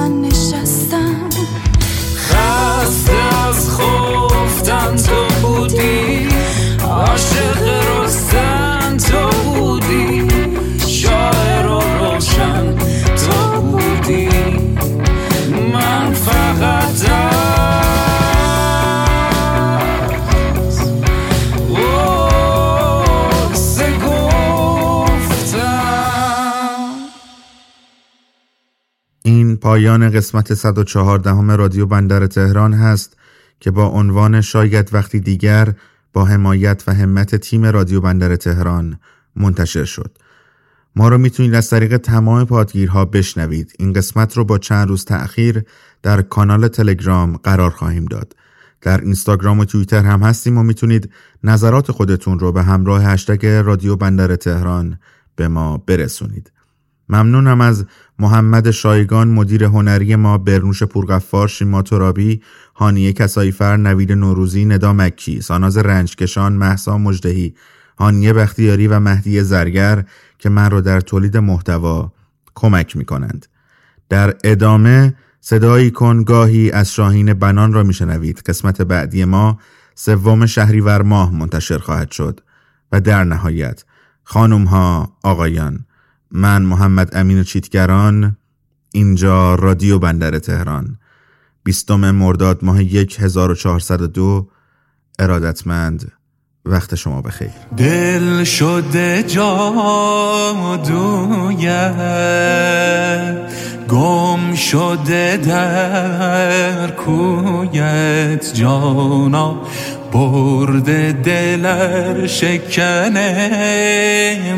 تو این پایان قسمت 114 رادیو بندر تهران هست که با عنوان شاید وقتی دیگر با حمایت و همت تیم رادیو بندر تهران منتشر شد. ما رو میتونید از طریق تمام پادگیرها بشنوید. این قسمت رو با چند روز تأخیر در کانال تلگرام قرار خواهیم داد. در اینستاگرام و توییتر هم هستیم و میتونید نظرات خودتون رو به همراه هشتگ رادیو بندر تهران به ما برسونید. ممنونم از محمد شایگان مدیر هنری ما، برنوش پورغفار، شیما ترابی، هانیه کساییفر، نوید نوروزی، ندا مکی، ساناز رنجکشان، مهسا مجدهی، هانیه بختیاری و مهدی زرگر که من رو در تولید محتوا کمک می کنند. در ادامه صدایی کن گاهی از شاهین بنان را می شنوید. قسمت بعدی ما 3 شهریور ماه منتشر خواهد شد. و در نهایت خانم ها آقایان، من محمد امین چیتگران، اینجا رادیو بندر تهران، 20 مرداد ماه 1402. ارادتمند، وقت شما بخیر. دل شده جادویت، گم شده در کویت، جانا برده دلر شکنه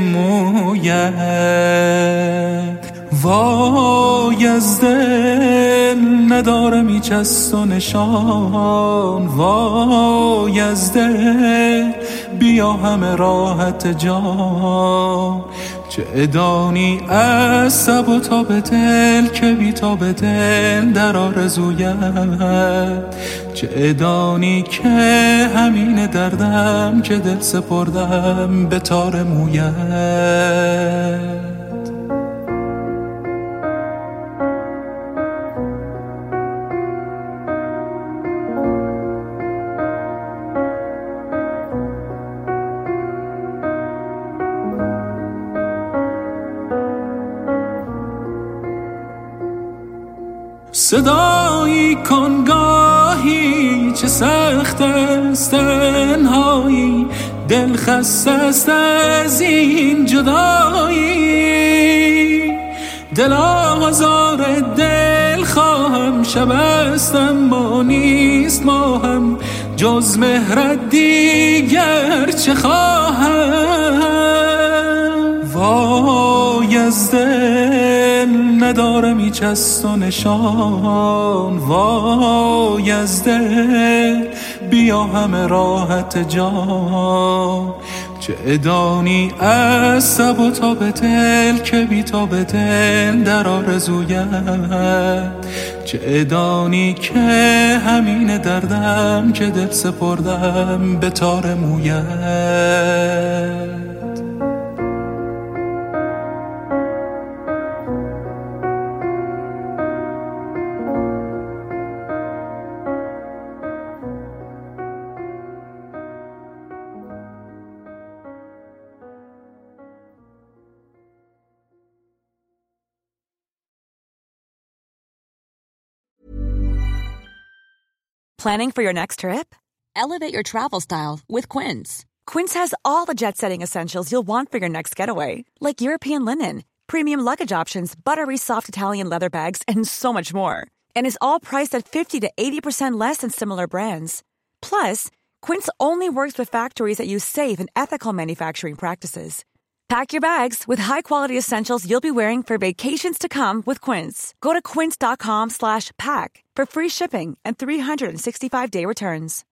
مویت. وای از دل ندارم هیچ از تو نشان، وای از دل بیا همه راحت جان. چه ادانی از سب و تاب دل که بی تاب دل در آرزویت. چه ادانی که همین دردم که دل سپردم به تار مویت. صدایی کن گاهی چه سخت است تنهایی، دل خسته است از این جدایی. دل آزار دل خواهم، شب است اما نیست ماهم، جز مهرت دیگر چه خواهم. وای از دل ندارم هیچ از تو نشان، وای از دل بیا همه راحت جان. چه ادانی از سب و تاب دل که بی تاب دل در آرزویت. چه ادانی که همین دردم که دل سپردم به تار مویت. Planning for your next trip? Elevate your travel style with Quince. Quince has all the jet-setting essentials you'll want for your next getaway, like European linen, premium luggage options, buttery soft Italian leather bags, and so much more. And is all priced at 50 to 80% less than similar brands. Plus, Quince only works with factories that use safe and ethical manufacturing practices. Pack your bags with high-quality essentials you'll be wearing for vacations to come with Quince. Go to quince.com/pack for free shipping and 365-day returns.